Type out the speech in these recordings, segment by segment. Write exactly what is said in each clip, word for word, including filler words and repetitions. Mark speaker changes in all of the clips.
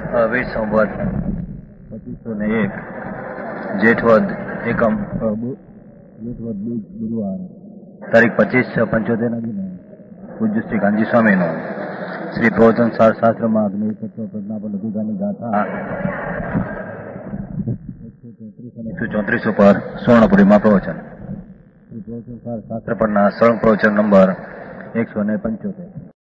Speaker 1: વીસ સંવત પચીસો ને એક જેઠવદ એકમ જેઠવદ ગુરુવાર તારીખ પચીસ છ પંચોતેર ના દિને પૂજ્ય શ્રી કાંજી સ્વામીનો શ્રી પ્રવચન સાર શાસ્ત્રમાં અગ્નિ તત્વ પ્રજ્ઞા પર લઘુગાની ગાથા એકસો ચોત્રીસ ઉપર સુવર્ણપુરીમાં પ્રવચન. શ્રી પ્રવચન સાર શાસ્ત્ર પરના સળંગ પ્રવચન નંબર એકસો ને પંચોતેર.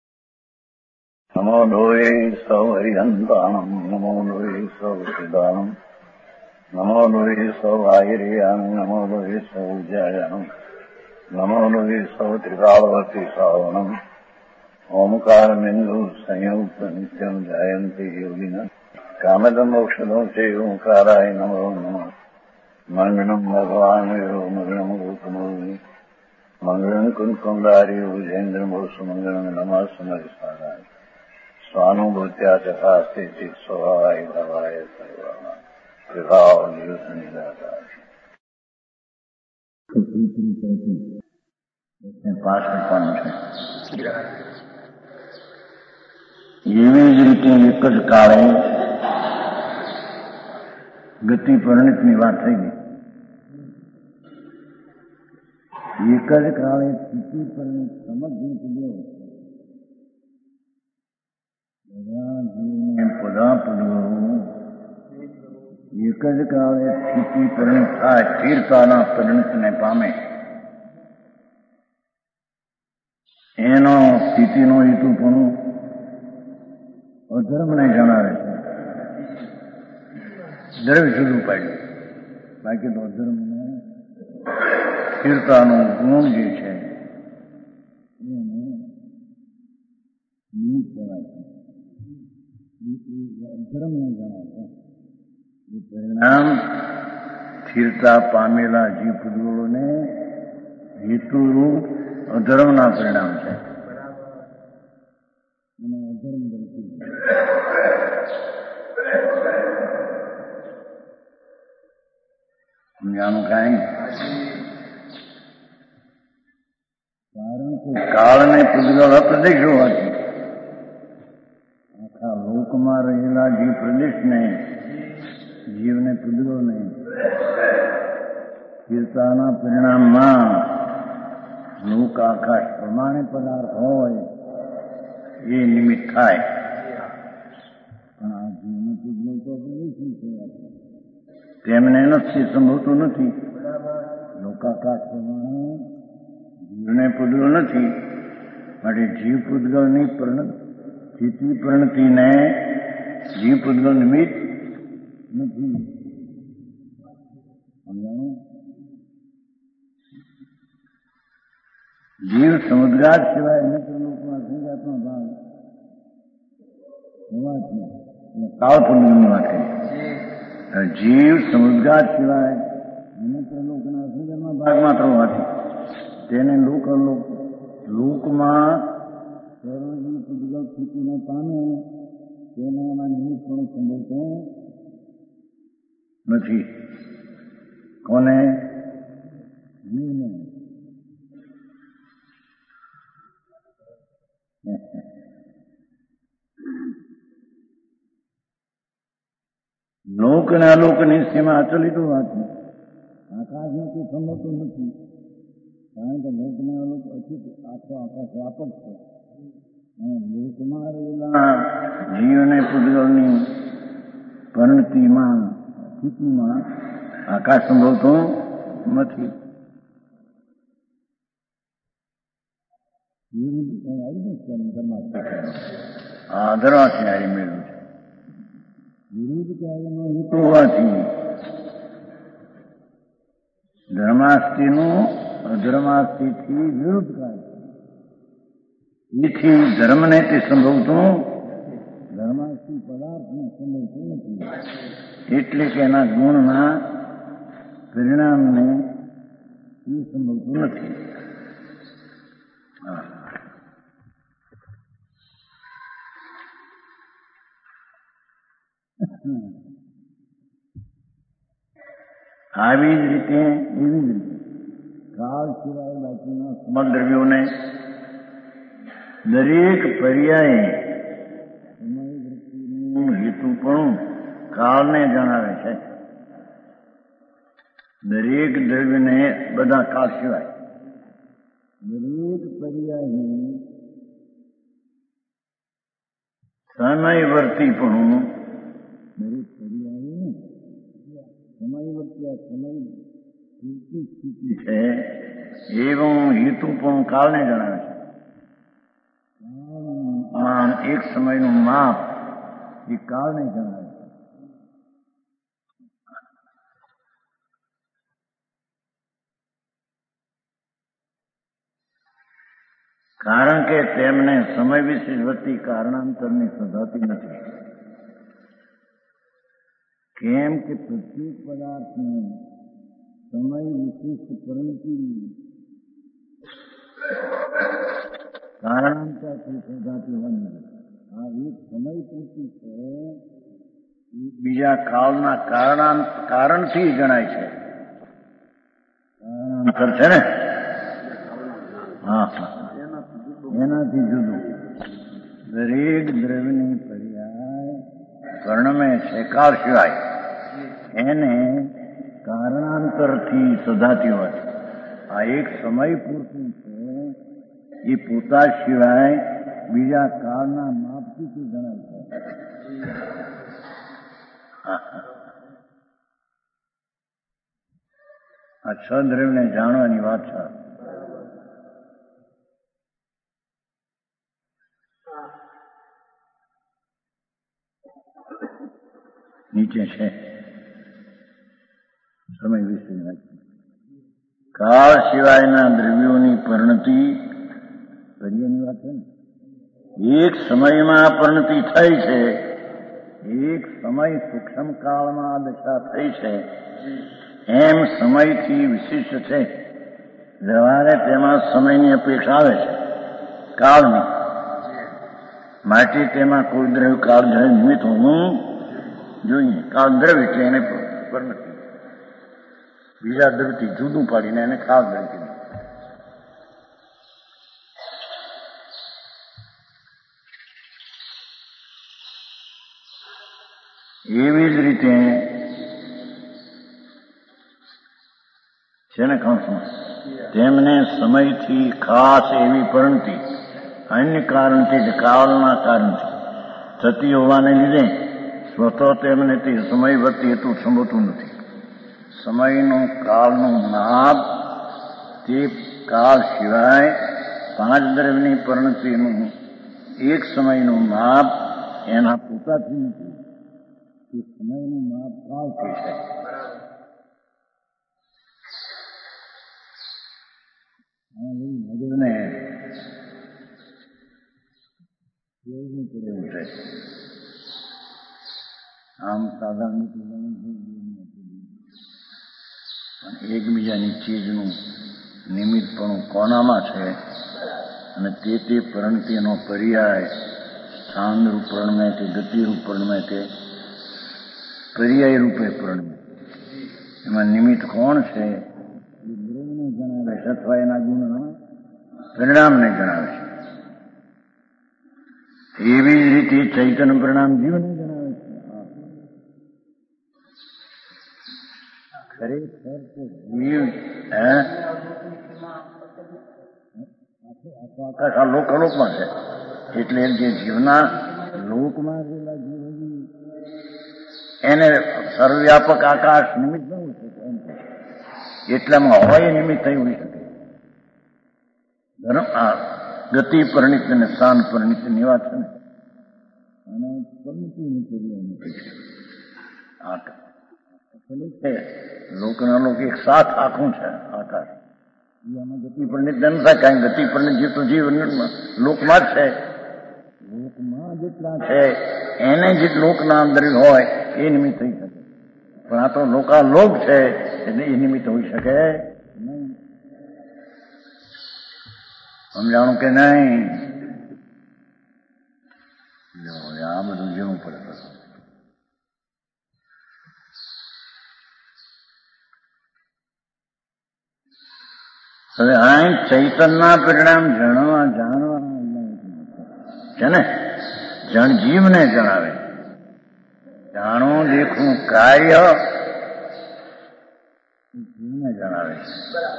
Speaker 2: નમો લોહે સૌ હરિહંતાણમ નમો લોહે સૌ સિદ્ધાણમ નમો લોહે સૌ આયર્યામ નમો લોહે સૌ જયામ નમો લોહે સૌ ત્રિકાળવતી શ્રાવણમ ઓમકાર બિંદુ સંયુક્ત નિત્યમ જયંતી યોગિન કામદમ મોક્ષદો છે ઓંકારાય નમો નમઃ. મંગળમ ભગવાન મંગળમ ગૌતમોની મંગળમ કુંકુંદારી ભુજેન્દ્ર મોસુ મંગળમ નમઃ સમરિસારાય સ્વાનુભૂત્યા ચકાસ્તે ચિત સ્વભાવાય ભવાય સર્વમાં વિભાવ નિયુત નિરાકાર પાસ કરવાનું છે. એવી જ રીતે એક જ કાળે ગતિ પરિણિતની વાત થઈ ગઈ. એક જ કાળે સ્થિતિ પરિણિત સમજ પૂજ્યો પદા પૂજવું એક જ કાળે સ્થિતિ પરિણિત થાય સ્થિરતાના પરિણિતને પામે. એનો સ્થિતિનો હેતુ પણ અધર્મને જણાવે છે. દ્રવ્ય જુદું પાડ્યું, બાકી તો અધર્મનો સ્થિરતાનો ગુણ જે છે એને નિમિત્ત કહેવાય છે. અધર્મને જણાવે છે. પરિણામ સ્થિરતા પામેલા જીવ પૂજ્યોને હેતુરૂપ અધર્મના પરિણામ છે. અને અધર્મ સમજાનું કાંઈ કારણ કે કાળને પૂજગલ અપ્રદેશ હોવાથી આખા લોકમાં રહેલા જીવ પ્રદેશને જીવને પૂજગલને સ્થિરતાના પરિણામમાં લોક આકાશ પ્રમાણે પદાર્થ હોય એ નિમિત્ત થાય. પણ આ જીવને પૂજગલ તો પ્રદેશ છે, તેમને નથી સંભવતું નથી. લોકાકાશ પ્રમાણે જીવને પૂજગલ નથી, માટે જીવ પૂજગલની સ્થિતિ પરિણતિને જીવ પૂજગલ નિમિત્ત નથી. જીવ સમુદ્રાજ સિવાય અનેક લોકોના સંગાતમાં ભાવ હોવાથી કાળ પૂર્ણિમની વાત કરી. જીવ સમુદ્રાજ સિવાય અનેક લોકોના સંગાતમાં ભાગ માત્ર હોવાથી તેને લોક લોકમાં સર્વજીવ પૂજગલ સ્થિતિને પામે તેને એમાં નિમિત્ત પણ સંભવતો નથી. કોને? જીવને. લોક અને અલોકની સીમા અચલિત હોવાથી આકાશને કોઈ સંભવતું નથી. કારણ કે લોક ને અલોક અચિત આખો આકાશ વ્યાપક છે. અને લોકમાં રહેલા જીવને પૂજગલની પરિણતિમાં સ્થિતિમાં આકાશ સંભવતો નથી. આ ધર્માથી મેળવ્યું છે. વિરુદ્ધ કાર્યનો હેતુ હોવાથી ધર્માસ્થિનું અધર્માસ્થિથી વિરુદ્ધ કાર્ય. એથી ધર્મને તે સંભવતું ધર્માસ્થિ પદાર્થને સંભવતું નથી. એટલે કે એના ગુણના પરિણામને એ સંભવતું નથી. આવી જ રીતે એવી જ રીતે કાળ સિવાય બાકીના સમગ્ર દ્રવ્યોને દરેક પર્યાયે તમારી વૃત્તિનું હેતુપણું કાળને જણાવે છે. દરેક દ્રવ્યને બધા કાળ સિવાય દરેક પર્યાયની સમયવર્તીપણું દરેક પર્યાયની સમયવર્તી આ સમય પૂરતી સ્થિતિ છે એવું હેતુપણું કાળને જણાવે છે. આમ એક સમયનું માપ એ કાળને જણાવે છે. કારણ કે તેમને સમય વિશેષ વતી કારણાંતરની સધાતી નથી. કેમ કે પ્રત્યેક પદાર્થને સમય વિશિષ્ટ પરિણતિ કારણાંતરથી સધાતી હોય. આ એક સમય પૂરતી છે બીજા કાળના કારણાંત કારણથી જણાય છે. કારણાંતર છે ને હા એનાથી જુદું. દરેક દ્રવ્યની પર્યાય વર્ણમે છે કાળ સિવાય એને કારણાંતરથી સધાતી હોય. આ એક સમય પૂરતું છે એ પોતા સિવાય બીજા કાળના માપથી જણાય છે. આ છ દ્રવ્યને જાણવાની વાત છે. નીચે છે સમય વિશે કાળ સિવાયના દ્રવ્યોની પરિણતિ પર્યાયની વાત છે ને. એક સમયમાં પરિણતિ થઈ છે. એક સમય સૂક્ષ્મ કાળમાં આ દશા થઈ છે. એમ સમયથી વિશિષ્ટ છે. વ્યવહારે તેમાં સમયની અપેક્ષા આવે છે કાળની. માટે તેમાં કોઈ દ્રવ્ય કાળ દ્રવ્ય નિમિત્ત હોવું જોઈએ. કાળ દ્રવ્ય છે એને પરિણતિ બીજા દ્રવ્યથી જુદું પાડીને એને કાળ દ્રવ્ય કીધું. એવી જ રીતે છે ને કૌંસમાં તેમને સમયથી ખાસ એવી પરિણતિ અન્ય કારણથી જ કાળના કારણથી થતી હોવાને લીધે સ્વતઃ તેમને તે સમય વર્તી હેતુ સંભવતું નથી. સમયનું કાળનું માપ તે કાળ સિવાય પાંચ દ્રવ્યની પરિણતિનું એક સમયનું માપ એના પોતાથી નથી. તે સમયનું માપ કાળથી છે. મગજને કેવું પડે એવું છે. આમ સાધારણ એકબીજાની ચીજનું નિમિત્તપણું કોનામાં છે અને તે તે પરિણતિનો પર્યાય સ્થાન રૂપ પરિણમે કે ગતિ રૂપ પરિણમે કે પર્યાય રૂપે પરિણમે. એમાં નિમિત્ત કોણ છે એ દ્રવ્યને જણાવે છે અથવા એના ગુણના પરિણામને જણાવે છે. એવી જ રીતે ચૈતન્ય પરિણામ જીવને જણાવે છે. ખરેખર તો જીવ આકાશ આ લોક અલોકમાં છે. એટલે જે જીવના લોકમાં રહેલા જીવ એને સર્વવ્યાપક આકાશ નિમિત્ત ન હોઈ શકે. એટલામાં હોય નિમિત્ત થઈ હોઈ શકે. ગતિ પરિણિત અને સ્થાન પરિણિત ની વાત છે ને. અને પરિણિતિની પર્યાયની છે લોકના લોક એક સાથ આખું છે આકાશ. આમાં ગતિ પરિણિત ન થાય. કારણ ગતિ પરિણિત જીવ તો જીવ લોકમાં જ છે. લોકમાં જેટલા છે એને જે લોકના અંદર હોય એ નિમિત્ત થઈ શકે. પણ આ તો લોકાલોક છે એટલે એ નિમિત્ત હોઈ શકે નહીં. સમજાણું કે નહીં? આ બધું જેવું પડે. હવે આ ચૈતનના પરિણામ જાણવા જાણવા છે ને. જણ જીવને જણાવે જાણવું દેખવું કાર્ય જીવને જણાવે છે.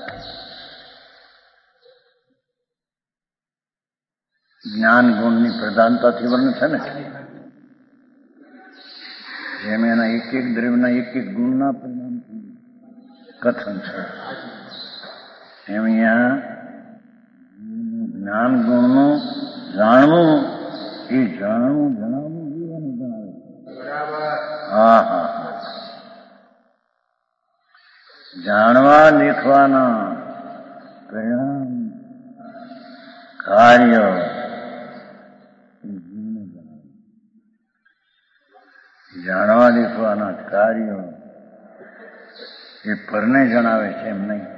Speaker 2: જ્ઞાન ગુણની પ્રધાનતાથી વર્ણ છે ને, જેમ એના એક એક દ્રવ્યના એક એક ગુણના પરિણામથી કથન છે, એમ અહીંયા જ્ઞાન ગુણનું જાણવું એ જાણવું જણાવવું જીવન જણાવે છે. હા હા જાણવા લેખવાના પરિણામ કાર્ય જીવને જણાવે. જાણવા લેખવાના કાર્યો એ પરને જણાવે છે એમ નહીં.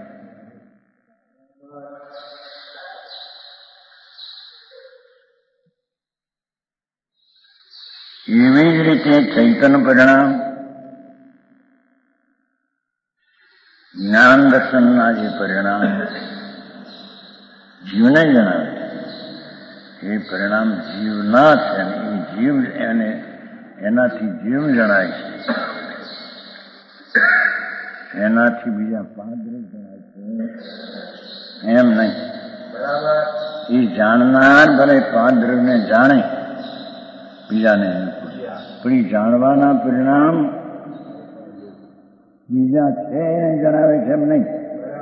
Speaker 2: એવી જ રીતે ચૈતન્ય પરિણામ જ્ઞાન દર્શનના જે પરિણામ જીવને જણાવે છે એ પરિણામ જીવના છે અને એ જીવ એને એનાથી જીવ જણાય છે, એનાથી બીજા પાદ્ર જણાય છે એમ નહીં. એ જાણનાર ભલે પાદ્રને જાણે બીજાને પણ એ જાણવાના પરિણામ બીજા છે એને જણાવે છે એમ નહીં,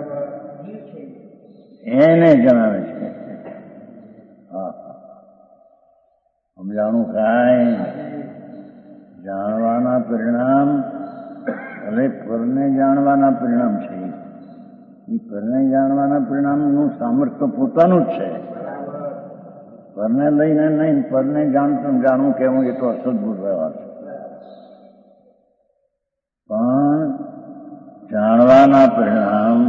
Speaker 2: એને જણાવે છે. હા સમજાણું કાંઈ જાણવાના પરિણામ ભલે પરને જાણવાના પરિણામ છે, એ પરને જાણવાના પરિણામનું સામર્થ્ય પોતાનું જ છે. પરને લઈને નહીં, પરને જાણતું જાણવું કહેવું એ તો અસદભૂત વ્યવહાર છે. પણ જાણવાના પરિણામ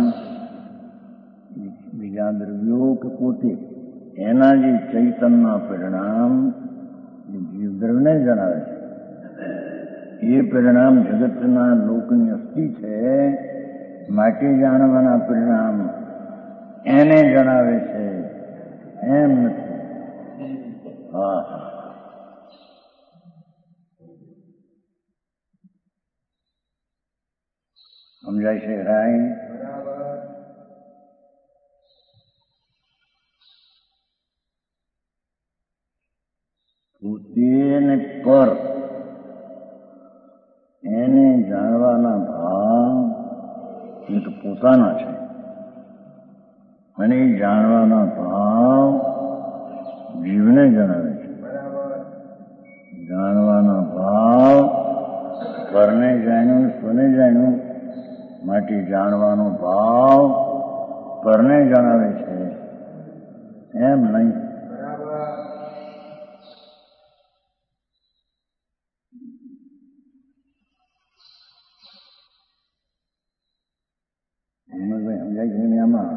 Speaker 2: બીજા દ્રવ્યો કે પોતે એના જે ચૈતનના પરિણામ જીવ દ્રવ્યને જણાવે છે. એ પરિણામ જગતના લોકની અસ્થિ છે માટે જાણવાના પરિણામ એને જણાવે છે એમ નથી. હા સમજાય છે રાય? પોતે ને પર એને જાણવાના ભાવ એ તો પોતાના છે, અને એ જાણવાના ભાવ જીવને જણાવે છે. જાણવાના ભાવ પરને જાણ્યું સ્વને જાણ્યું માટે જાણવાનો ભાવ પરને જણાવે છે એમ નહીં. સમજાય છે ને આમાં?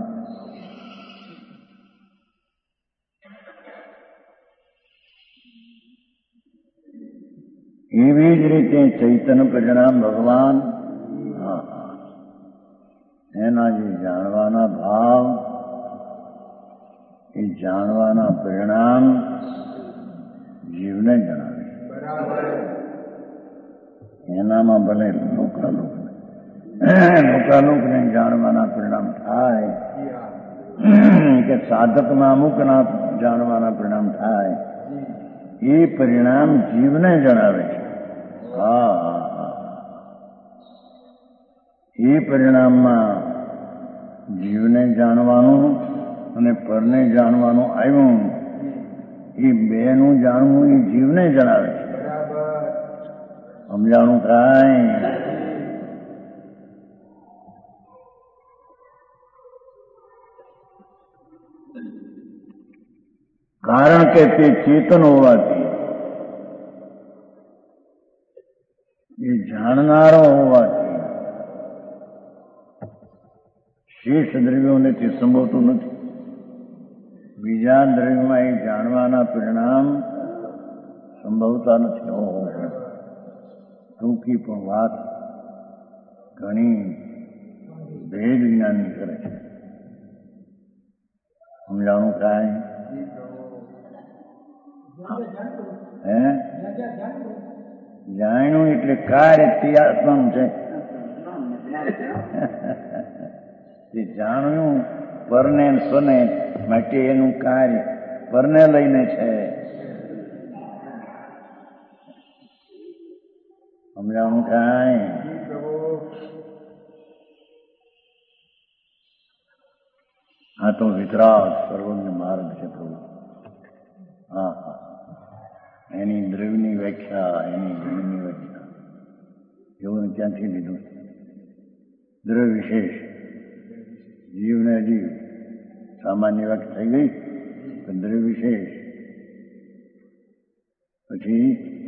Speaker 2: એવી જ રીતે ચૈતન્ય પરિણામ ભગવાન એના જે જાણવાના ભાવ એ જાણવાના પરિણામ જીવને જણાવે છે. એનામાં ભલે લોકાલોક લોકાલોકને જાણવાના પરિણામ થાય કે સાધકના અમુકના જાણવાના પરિણામ થાય, એ પરિણામ જીવને જણાવે છે. હા હા એ પરિણામમાં જીવને જાણવાનું અને પરને જાણવાનું આવ્યું, એ બેનું જાણવું એ જીવને જણાવે છે. સમજાણું કાંઈ? કારણ કે તે ચેતન હોવાથી, એ જાણનારો હોવાથી શેષ દ્રવ્યોને તે સંભવતું નથી. બીજા દ્રવ્યમાં એ જાણવાના પરિણામ સંભવતા નથી. ઓહો ટૂંકી પણ વાત ઘણી ભેદ જ્ઞાની કરે છે. સમજાણું કાંઈ? હે જાણ્યું એટલે કાર્ય તે આત્માનું છે. તે જાણ્યું પરને સ્વને માટે એનું કાર્ય પરને લઈને છે. સમજાણું કાંઈ? આ તો વિતરાગ સર્વજ્ઞ માર્ગ છે પ્રભુ. હા હા, એની દ્રવ્યની વ્યાખ્યા, એની ગુણની વ્યાખ્યા એવું ક્યાંથી લીધું? દ્રવ્ય વિશેષ, જીવ ને અજીવ, સામાન્ય વ્યાખ્યા થઈ ગઈ. દ્રવ્ય વિશેષ પછી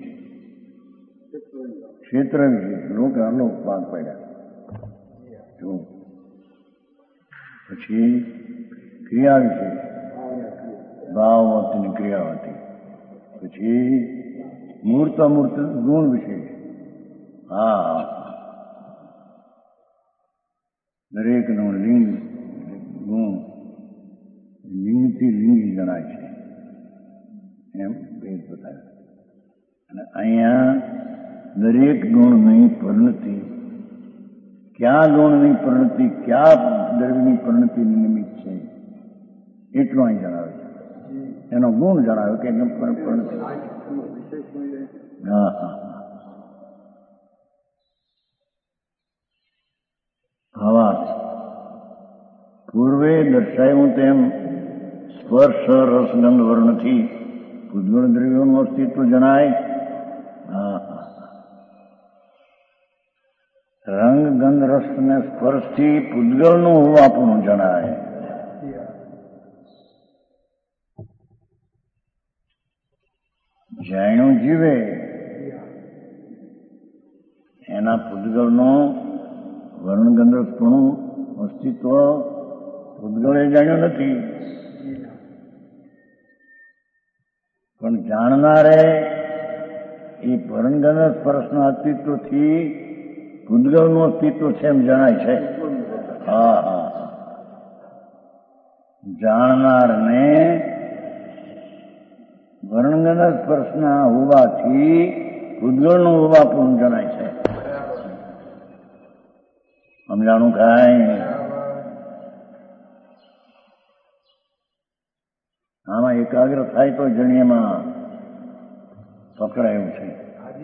Speaker 2: ક્ષેત્ર વિશેષ, લોક અલોક ભાગ પડ્યા. પછી ક્રિયા વિશેષ, ભાવ હતી ક્રિયા હતી. પછી મૂર્ત અમૂર્ત ગુણ વિશેષ. હા, દરેકનો લિંગ ગુણ લિંગથી લિંગી જણાય છે એમ ભેદ બતાવ્યો. અને અહીંયા દરેક ગુણની પરિણતિ, ક્યાં ગુણની પરિણતિ, ક્યાં દ્રવ્યની પરિણતિની નિમિત્ત છે એટલું અહીં જણાવે છે. એનો ગુણ જણાવ્યો કે એકદમ પરિણતિ. હા હા, હવા પૂર્વે દર્શાવ્યું તેમ સ્પર્શ રસગંધ વર્ણથી પૂતગળ દ્રવ્યોનું અસ્તિત્વ જણાય. હા, રંગ ગંધ રસ ને સ્પર્શથી પૂતગળનું હોવાપણું જણાય. જાણ્યું જીવે એના પૂતગળનું વર્ણગંધ રસપણું અસ્તિત્વ પૂતગળે જાણ્યું નથી, પણ જાણનારે એ વર્ણગંધ સ્પર્શના અસ્તિત્વથી પૂતગળનું અસ્તિત્વ છે એમ જણાય છે. હા હા, જાણનારને વર્ણગંધ સ્પર્શના હોવાથી પૂતગળનું હોવાપણું જણાય છે. સમજાણું કાંઈ? આમાં એકાગ્ર થાય તો જણીએમાં પકડાયું છે.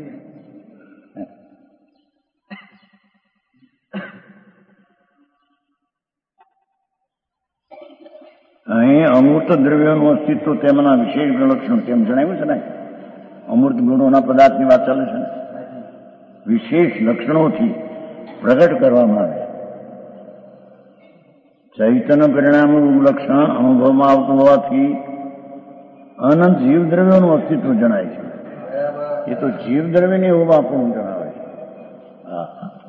Speaker 2: અહીં અમૂર્ત દ્રવ્યોનું અસ્તિત્વ તેમના વિશેષ લક્ષણ તેમ જણાવ્યું છે ને. અમૂર્ત ગુણોના પદાર્થની વાત ચાલે છે ને. વિશેષ લક્ષણોથી પ્રગટ કરવામાં આવે. ચૈતન્ય પરિણામનું લક્ષણ અનુભવમાં આવતું હોવાથી અનંત જીવ દ્રવ્યોનું અસ્તિત્વ જણાય છે. એ તો જીવ દ્રવ્યની હોવાપણું જણાવે છે. હા,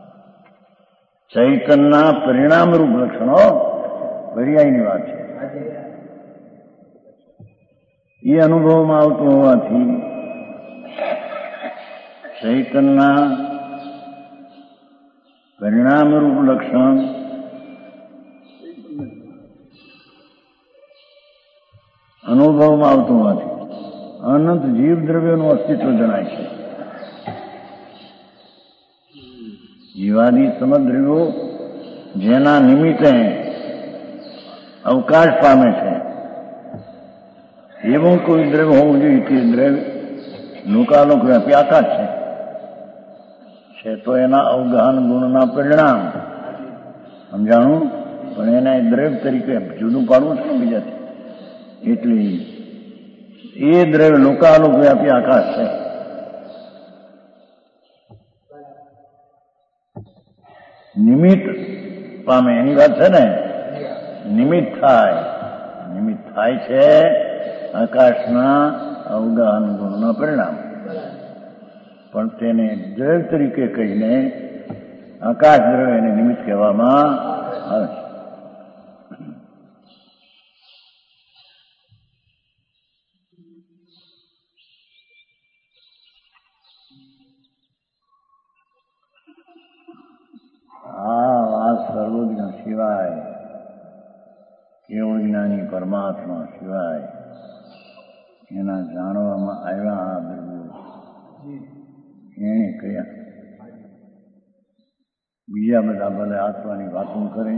Speaker 2: ચૈતનના પરિણામરૂપ લક્ષણો પર્યાયની વાત છે. એ અનુભવમાં આવતું હોવાથી ચૈતનના પરિણામરૂપ લક્ષણ અનુભવમાં આવતું હોવાથી અનંત જીવ દ્રવ્યોનું અસ્તિત્વ જણાય છે. જીવાદી સમદ્રવ્યો જેના નિમિત્તે અવકાશ પામે છે એવું કોઈ દ્રવ્ય હોવું જોઈએ કે દ્રવ્ય લોકાલોક વ્યાપી આકાશ છે છે તો એના અવગાહન ગુણના પરિણામ સમજાણું. પણ એને દ્રવ્ય તરીકે જુદું પાડવું છે બીજાથી. એટલે એ દ્રવ્ય લોકાલોક વ્યાપી આકાશ છે. નિમિત્ત પામે એની વાત છે ને. નિમિત્ત થાય, નિમિત્ત થાય છે આકાશના અવગાહન ગુણના પરિણામ. પણ તેને દ્રવ્ય તરીકે કહીને આકાશ દ્રવ્ય એને નિમિત્ત કહેવામાં આવે છે. આ વાત સર્વજ્ઞ સિવાય, કેવળ જ્ઞાની પરમાત્મા સિવાય એના જાણવામાં આવ્યા આ દ્રવ્યો એને કહ્યા. બીજા બધા ભલે આત્માની વાતો કરે,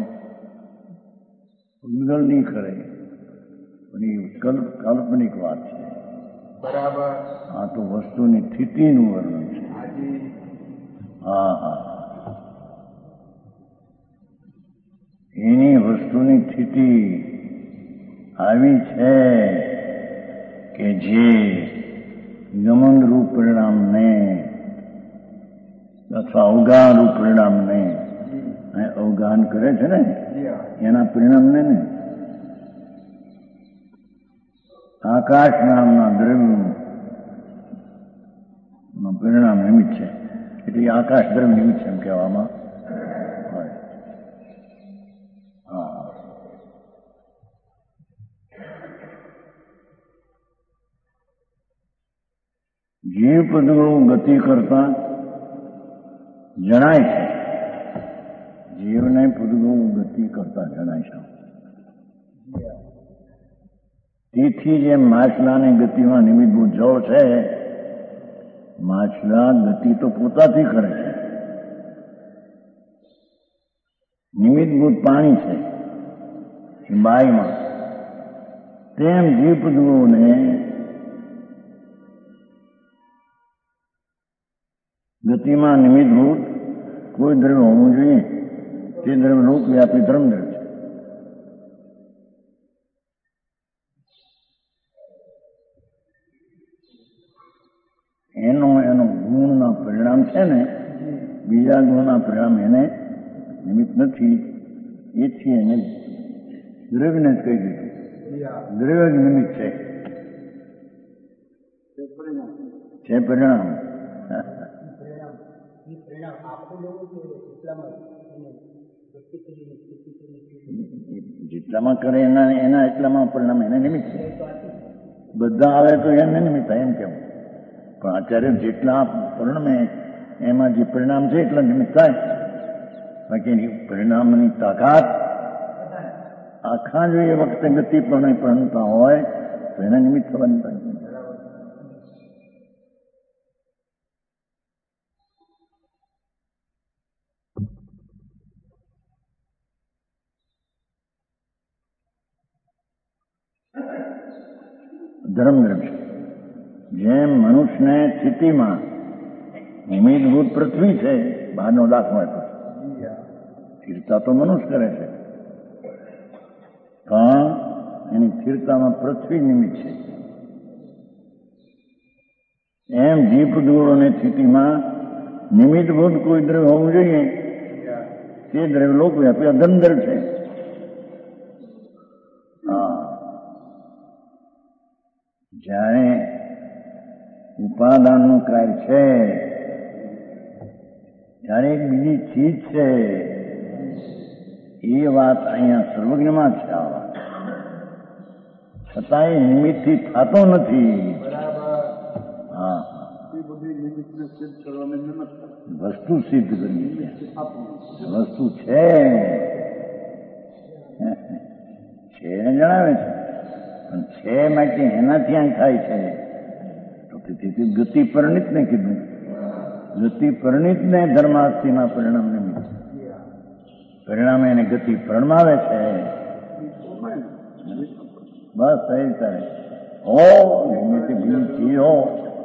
Speaker 2: ઉલ્લલ નહીં કરે, પણ એ કલ્પ કાલ્પનિક વાત છે.
Speaker 1: બરાબર.
Speaker 2: આ તો વસ્તુની સ્થિતિનું વર્ણન છે. હા હા એની વસ્તુની સ્થિતિ આવી છે કે જે ગમનરૂપ પરિણામને અથવા અવગાહનરૂપ પરિણામને અવગાહન કરે છે ને એના પરિણામને ને આકાશ નામના દ્રવ્યનું પરિણામ નિમિત્ત છે. એટલે આકાશ દ્રવ્ય નિમિત્ત છે એમ કહેવામાં હોય. હા જીવ પદો ગતિ કરતા જણાય છે. જીવને પદો ગતિ કરતા જણાય છે. તેથી જે માછલાની ગતિમાં નિમિત્તભૂત જળ છે, માછલા ગતિ તો પોતાથી કરે છે, નિમિત્તભૂત પાણી છે એ બાઈમાં, તેમ જીવપદુઓને ગતિમાં નિમિત્તભૂત કોઈ દ્રવ્ય હોવું જોઈએ. તે દ્રવ્ય લોકવ્યાપી ધર્મદ્રવ્ય છે. એનો એનો ગુણના પરિણામ છે ને, બીજા ગુણના પરિણામ એને નિમિત્ત નથી. એથી એને દ્રવ્યને જ કહી દીધું. દ્રવ્ય જ નિમિત્ત છે, છે પરિણામ. જેટલામાં કરે એના એના એટલામાં પરિણામ એને નિમિત્ત છે. બધા આવે તો એને નિમિત્ત એમ કેવું. પણ આચાર્ય જેટલા પરિણામે એમાં જે પરિણામ છે એટલા નિમિત્ત થાય. બાકી પરિણામની તાકાત આખા જો એ વખતે ગતિ પણ પ્રણતા હોય તો એને નિમિત્ત થવાની થાય. ધર્મદ્રવ્ય જેમ મનુષ્યને સ્થિતિમાં નિમિત્તભૂત પૃથ્વી છે, બહારનો દાખલો આપ્યો. સ્થિરતા તો મનુષ્ય કરે છે, પણ એની સ્થિરતામાં પૃથ્વી નિમિત્ત છે. એમ જીવપદુઓની સ્થિતિમાં નિમિત્તભૂત કોઈ દ્રવ્ય હોવું જોઈએ. તે દ્રવ્ય લોકવ્યાપી અધંધર છે. જ્યારે ઉપાદાનનું કાર્ય છે, જ્યારે એક બીજી ચીજ છે, એ વાત અહીંયા સર્વજ્ઞમાં છે. આ વાત છતાંય નિમિત્તથી થતો નથી. હા વસ્તુ સિદ્ધ કરવી વસ્તુ છે છે એને જણાવે છે. પણ છે માટે એનાથી અહીં થાય છે તો તેથી ગતિ પરિણિતને કીધું. ગતિ પરિણિતને ધર્માર્થીના પરિણામ નિમિત્ત પરિણામે એને ગતિ પરમાવે છે. બસ થઈ થાય હો નિમિત્ત બીજી હો.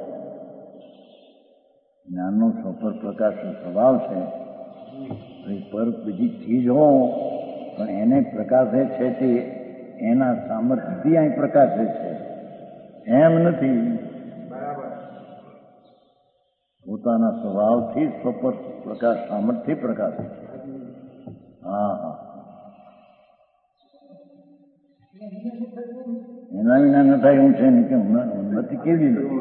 Speaker 2: જ્ઞાનનો સફર પ્રકાશનો સ્વભાવ છે. પર બીજી ચીજ હો પણ એને પ્રકાશે છે તે એના સામર્થ્યથી અહીં પ્રકાશે છે, એમ નથી. પોતાના સ્વભાવથી સ્વપર પ્રકાશ સામર્થ્ય પ્રકાશે છે. હા હા એના વિના ન થાય એવું છે ને કે નથી કેવી નથી.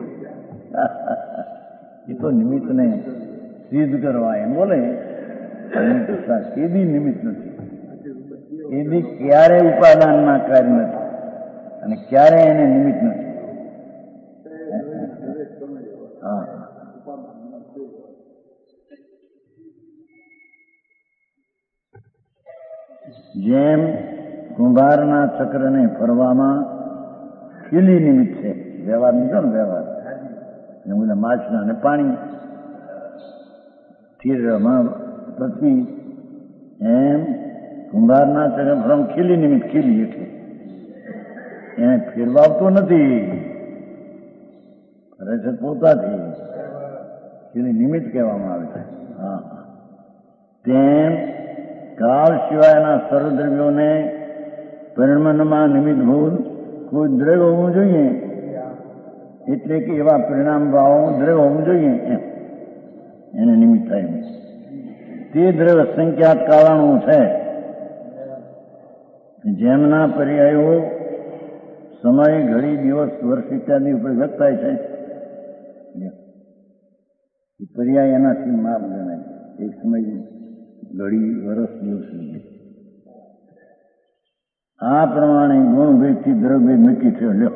Speaker 2: એ તો નિમિત્તને સિદ્ધ કરવા એમ બોલે. કેદી નિમિત્ત નથી. એની ક્યારે ઉપાદાનના કાર્ય નથી અને ક્યારે એને નિમિત્ત નથી. હા જેમ કુંભારના ચક્રને ફરવામાં ખીલી નિમિત્ત છે. વ્યવહાર નીકળો ને વ્યવહાર એ બધા માછલા અને પાણી સ્થિર રમા પૃથ્વી એમ કુંભારના ચરણફ્રમ ખીલી નિમિત્ત ખીલી એટલે એને ફેરવાવતો નથી, કરે છે પોતાથી, ખીલી નિમિત્ત કહેવામાં આવે છે. હા, તેમ કાળ સિવાયના સર્વદ્રવ્યોને પરિણમનમાં નિમિત્તભૂત કોઈ દ્રવ્ય હોવું જોઈએ, એટલે કે એવા પરિણામ ભાવો દ્રવ્ય હોવું જોઈએ એમ એને નિમિત્ત થાય. તે દ્રવ્ય સંખ્યાત કારણો છે જેમના પર્યાયો સમય, ઘડી, દિવસ, વર્ષ ઇત્યાદિ ઉપર વ્યક્ત થાય છે. પર્યાય એનાથી માપ ગણાય. એક સમય, ઘડી, વર્ષ, દિવસ. આ પ્રમાણે ગુણભેદથી દ્રવ્યભેદ નક્કી થયો. લ્યો,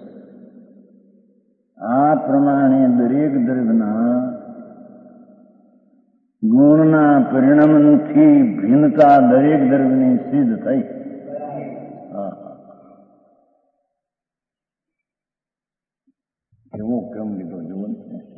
Speaker 2: આ પ્રમાણે દરેક દ્રવ્યના ગુણના પરિણામથી ભિન્નતા દરેક દ્રવ્યની સિદ્ધ થઈ. એવો ક્રમ લીધો જીવન.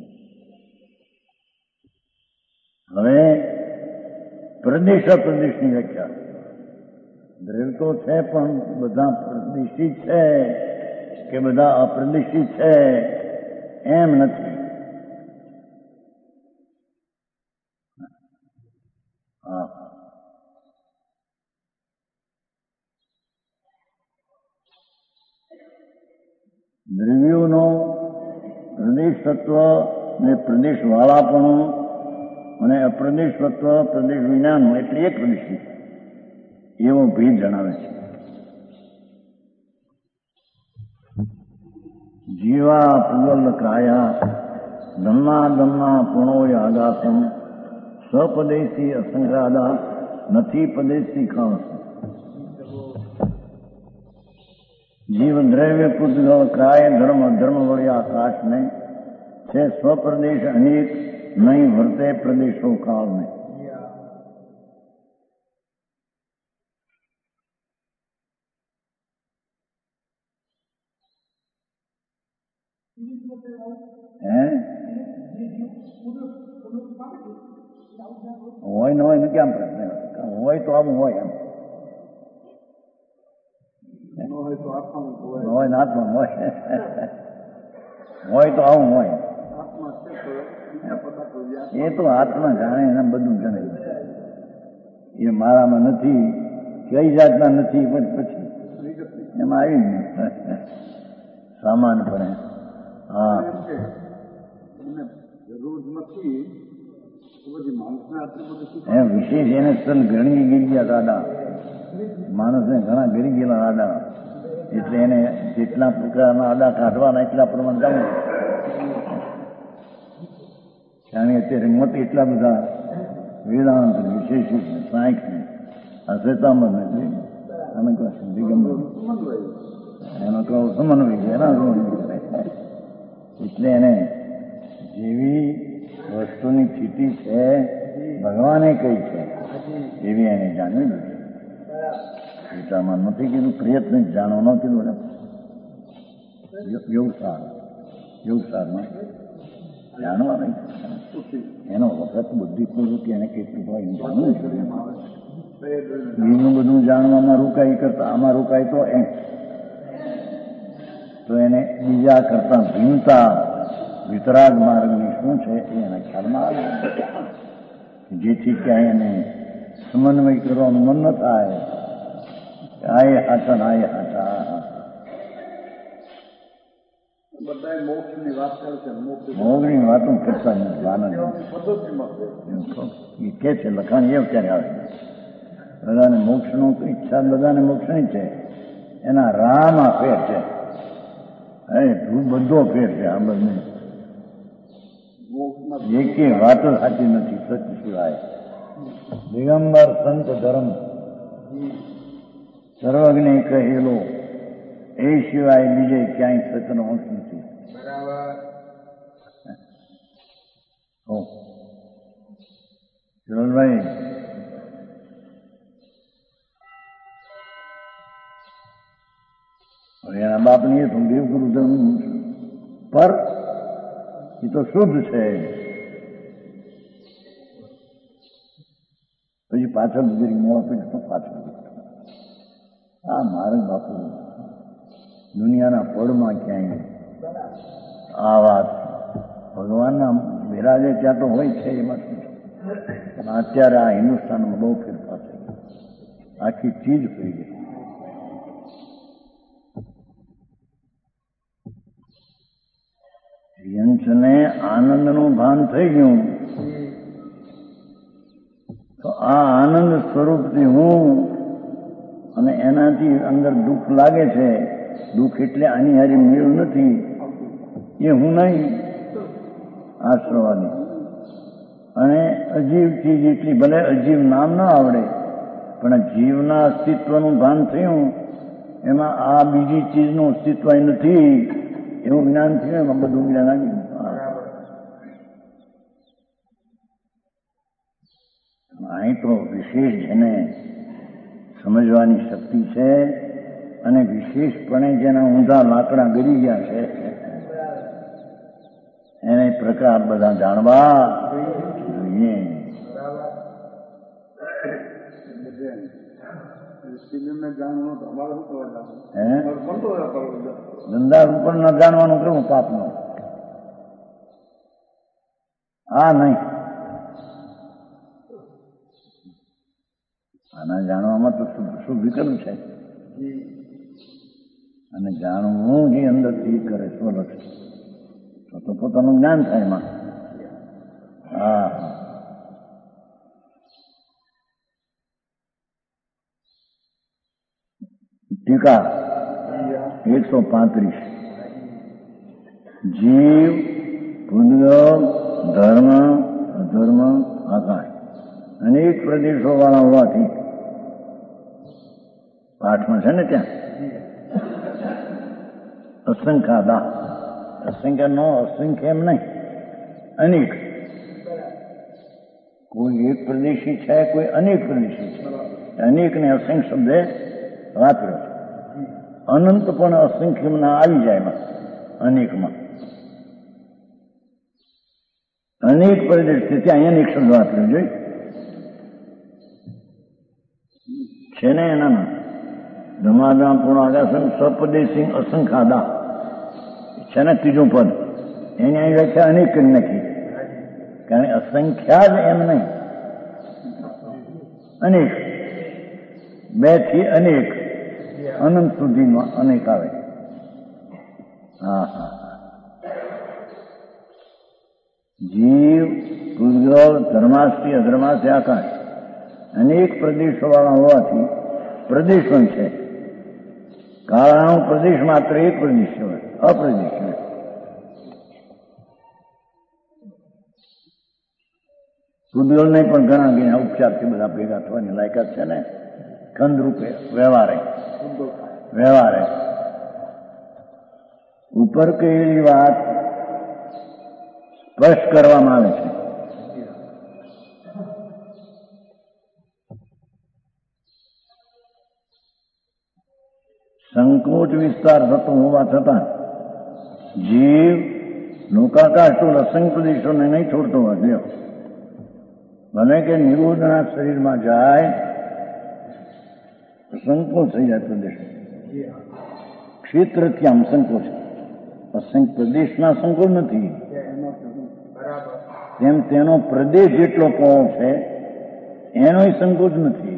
Speaker 2: હવે પ્રદેશ અપ્રદેશની વ્યાખ્યા. દ્રવ્ય તો છે પણ બધા પ્રદેશિત છે કે બધા અપ્રદેશિત છે એમ નથી. હા, દ્રવ્યોનો પ્રદેશ તત્વ ને પ્રદેશ વાળાપણું અને અપ્રદેશ તત્વ પ્રદેશ વિજ્ઞાન એટલે એક પ્રદેશિત એવો ભેદ જણાવે છે. જીવા પુગલ કાયા ધમ્મા ધમ્મા પુણોય આગાસમ સ્વપદેશી અસંગ્રાદા નથી પદેશી ખાણ. જીવ દ્રવ્ય પુદ્ગલ કાય ધર્મ ધર્મ વળી આકાશને છે સ્વપ્રદેશ અનેક નહીં વર્તે પ્રદેશો કાળને. હે હોય ને હોય ને કેમ પ્રશ્ન હોય તો આવું હોય એમ હોય ને આત્મા હોય હોય તો આવું હોય. એ તો આત્મા જાણે એને બધું જાણે. એ મારામાં નથી, કઈ જાતના નથી, પણ પછી એમાં આવી સામાન પડે. હા, એમ વિશેષ એને સ્તન ઘણી ગઈ ગયા દાદા. માણસને ઘણા ગરી ગયેલા આડા, એટલે એને જેટલા પ્રકારના આડા કાઢવાના એટલા પ્રમાણે જવું. કારણ કે અત્યારે મત એટલા બધા વેદાંત વિશેષિત સાંખ્ય આ શ્વેતાંબર ને આને કહો દિગંબર એનો કહો સમન્વય છે એના એટલે એને જેવી વસ્તુની સ્થિતિ છે ભગવાને કઈ છે એવી એને જાણવી જોઈએ. ગીતામાં નથી કીધું પ્રયત્ન જાણો ન કીધું ને. યોગસાર યોગસારમાં જાણવા નહીં, એનો વખત બુદ્ધિપૂર્વક એને કેટલું હોય એમ જાણવું જોઈએ. બીજું બધું જાણવામાં રોકાઈ કરતા આમાં રોકાય તો એમ તો એને બીજા કરતા ભિન્નતા વિતરાગ માર્ગની શું છે એ એના ખ્યાલમાં આવે, જેથી ક્યાંય એને સમન્વય કરવાનું મન ન થાય. આય હાથન આય હાથા બધા મોક્ષની વાત કરે છે. મોક્ષની વાતો કરતા નથી. આનંદ એ કે છે લખાણ એવું ક્યારે આવે. બધાને મોક્ષનો ઈચ્છા બધાને મોક્ષની છે, એના રાહમાં ફેર છે. એ બધો ફેર છે. આ બધું એકે વાતો સાચી નથી સત્ય સિવાય. દિગંબર સંત ધર્મ સર્વજ્ઞ કહેલો એ સિવાય બીજે ક્યાંય સત્યનો અંશ નથી. ચરણભાઈ એના બાપની એ દેવગુરુ ધર્મ પર એ તો શુદ્ધ છે. પાછળ જરી મોં આપીને શું પાછળ આ મારે બાપુ દુનિયાના પળમાં ક્યાંય આ વાત ભગવાનના બિરાજે ત્યાં તો હોય છે એમાં શું છે. પણ અત્યારે આ હિન્દુસ્તાનમાં બહુ ફેરફાર થઈ ગયો, આખી ચીજ થઈ ગઈ. યંશને આનંદનું ભાન થઈ ગયું તો આ આનંદ સ્વરૂપથી હું અને એનાથી અંદર દુઃખ લાગે છે. દુઃખ એટલે આની હારી મેળ નથી, એ હું નહીં આશ્રવાની. અને અજીવ ચીજ એટલી ભલે અજીવ નામ ન આવડે પણ જીવના અસ્તિત્વનું ભાન થયું, એમાં આ બીજી ચીજનું અસ્તિત્વ નથી એવું જ્ઞાન થયું. એમાં બધું જ્ઞાન આવ્યું. અહીં તો વિશેષ જેને સમજવાની શક્તિ છે અને વિશેષપણે જેના ઊંધા લાકડા ગરી ગયા છે એને પ્રકાર બધા જાણવા જોઈએ. ધંધા ઉપર ન જાણવાનું કેવું પાપનું? આ નહીં, આના જાણવામાં તો શું વિકલ્પ છે? અને જાણવું જે અંદરથી કરે સ્વલક્ષ તો તો પોતાનું જ્ઞાન થાય એમાં. હા, ટીકા એકસો પાંત્રીસ. જીવ, પૂંજ્ય, ધર્મ, અધર્મ, આકાશ અનેક પ્રદેશો વાળા હોવાથી પાઠમાં છે ને ત્યાં અસંખ્યાદા, અસંખ્ય નો અસંખ્ય એમ નહીં, અનેક. કોઈ એક પ્રદેશી છે, કોઈ અનેક પ્રદેશી છે. અનેક ને અસંખ્ય શબ્દે વાપર્યો. અનંત પણ અસંખ્યમાં આવી જાય એમાં, અનેકમાં. અનેક પ્રદેશ છે ત્યાં અનેક શબ્દ વાપર્યો જોઈ છે ને એનામાં ધમાધા પૂર્ણાગાસન સપદેશી અસંખ્યાદા છે ને ત્રીજું પદ, એની અહીં વ્યાખ્યા અનેક કરી નાખી. કારણ અસંખ્યા જ એમ નહીં, અનેક, બે થી અનેક, અનંત સુધીમાં અનેક આવે. હા હા, જીવ, પૂતગલ, ધર્માસ્થી, અધર્માસ્થી, આકાશ અનેક પ્રદેશો વાળા હોવાથી પ્રદેશ પણ છે. કારણ પ્રદેશ માત્ર એક પ્રદેશ હોય, અપ્રદેશ હોય. પૂતગલ ને પણ ઘણા ઘણા ઉપચારથી બધા ભેગા થવાની લાયકાત છે ને, ખંડ રૂપે વ્યવહારે વ્યવહારે ઉપર કહેલી વાત સ્પષ્ટ કરવામાં આવે છે. સંકોચ વિસ્તાર થતો હોવા છતાં જીવ લોકાકાશ તો અસંખ્ય પ્રદેશોને નહીં છોડતો હોય. ભલે કે નિરોધના શરીરમાં જાય સંકોચ થઈ જાય પ્રદેશ. ક્ષેત્રથી આમ સંકોચ, અસંખ્ય પ્રદેશના સંકોચ નથી. તેમ તેનો પ્રદેશ જેટલો પહોળો છે એનો સંકોચ નથી.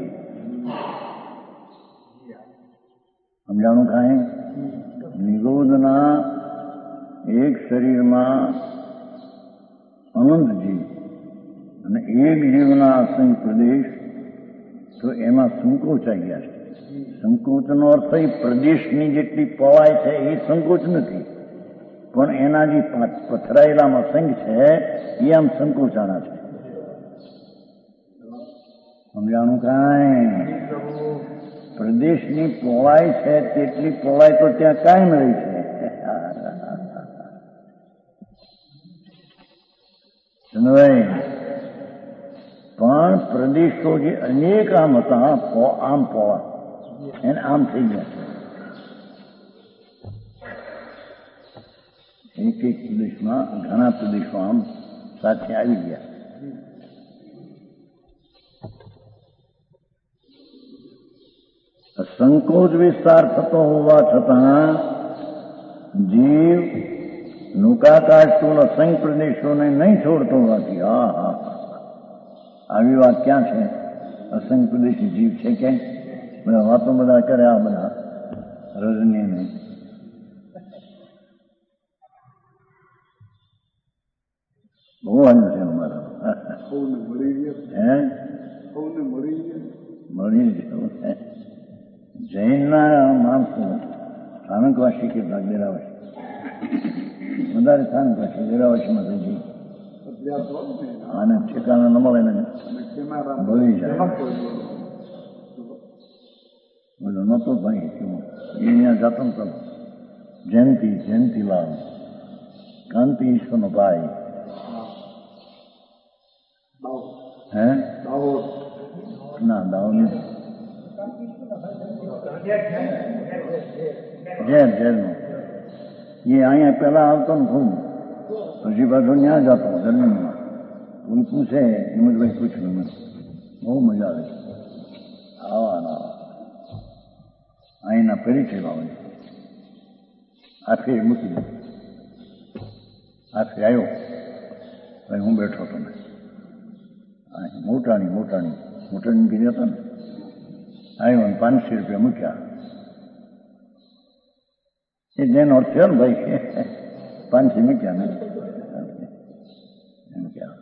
Speaker 2: સમજાણું કાંઈ? નિરોધના એક શરીરમાં અનંત જીવ અને એક જીવના અસંખ્ય પ્રદેશ, તો એમાં સંકોચ આવી ગયા છે. સંકોચનો અર્થ એ પ્રદેશની જેટલી પવાય છે એ સંકોચ નથી, પણ એના જે પથરાયેલામાં અસંખ્ય છે એ આમ સંકોચાણા છે. સમજાણું કાંઈ? પ્રદેશની પહોળાઈ છે તેટલી પહોળાઈ તો ત્યાં કાયમ રહી છે. પણ પ્રદેશો જે અનેક આમ હતા, આમ પહોળા એને આમ થઈ ગયા છે. એક એક પ્રદેશમાં ઘણા પ્રદેશો આમ સાથે આવી ગયા. સંકોચ વિસ્તાર થતો હોવા છતાં જીવ નુકાકાશ સ્થૂળ અસંખ્ય પ્રદેશોને નહીં છોડતો હોવાથી હા હા આવી વાત ક્યાં છે? અસંખ્ય પ્રદેશી જીવ છે ક્યાંય? બધા વાતો બધા કરે આ બધા રજની નહીં. બહુ આવ્યું છે અમારા હે મળી જવું જૈનના માણસો સ્થાનકવાસી કે દેરાવાસી વધારે સ્થાનકવાસી દેરાવાસીમાં થઈ જઈ આને ઠેકાણા ન મળે ને ભળી જાય. બોલો નતો ભાઈ એ અહીંયા જતો તો જયંતિ જયંતિલાલ કાંતિ ઈશ્વરનો ભાઈ હે ના દાઉદ જેલ જેલનો એ અહીંયા પેલા આવતો ને ખૂબ પછી પાછો ત્યાં જતો જર્મનીમાં કોઈ પૂછે હિંમતભાઈ પૂછ્યું મને બહુ મજા આવે આવા ના અહીંના પરિચય આવે આખરે મૂકી દઉં આખરે આવ્યો ભાઈ હું બેઠો હતો ને મોટાની મોટાની મોટાની ગીરી હતા ને આવ્યો ને પાંચસો રૂપિયા મૂક્યા એ જેનો અર્થ થયો ને ભાઈ પાંચસો મૂક્યા ને એમ ક્યાં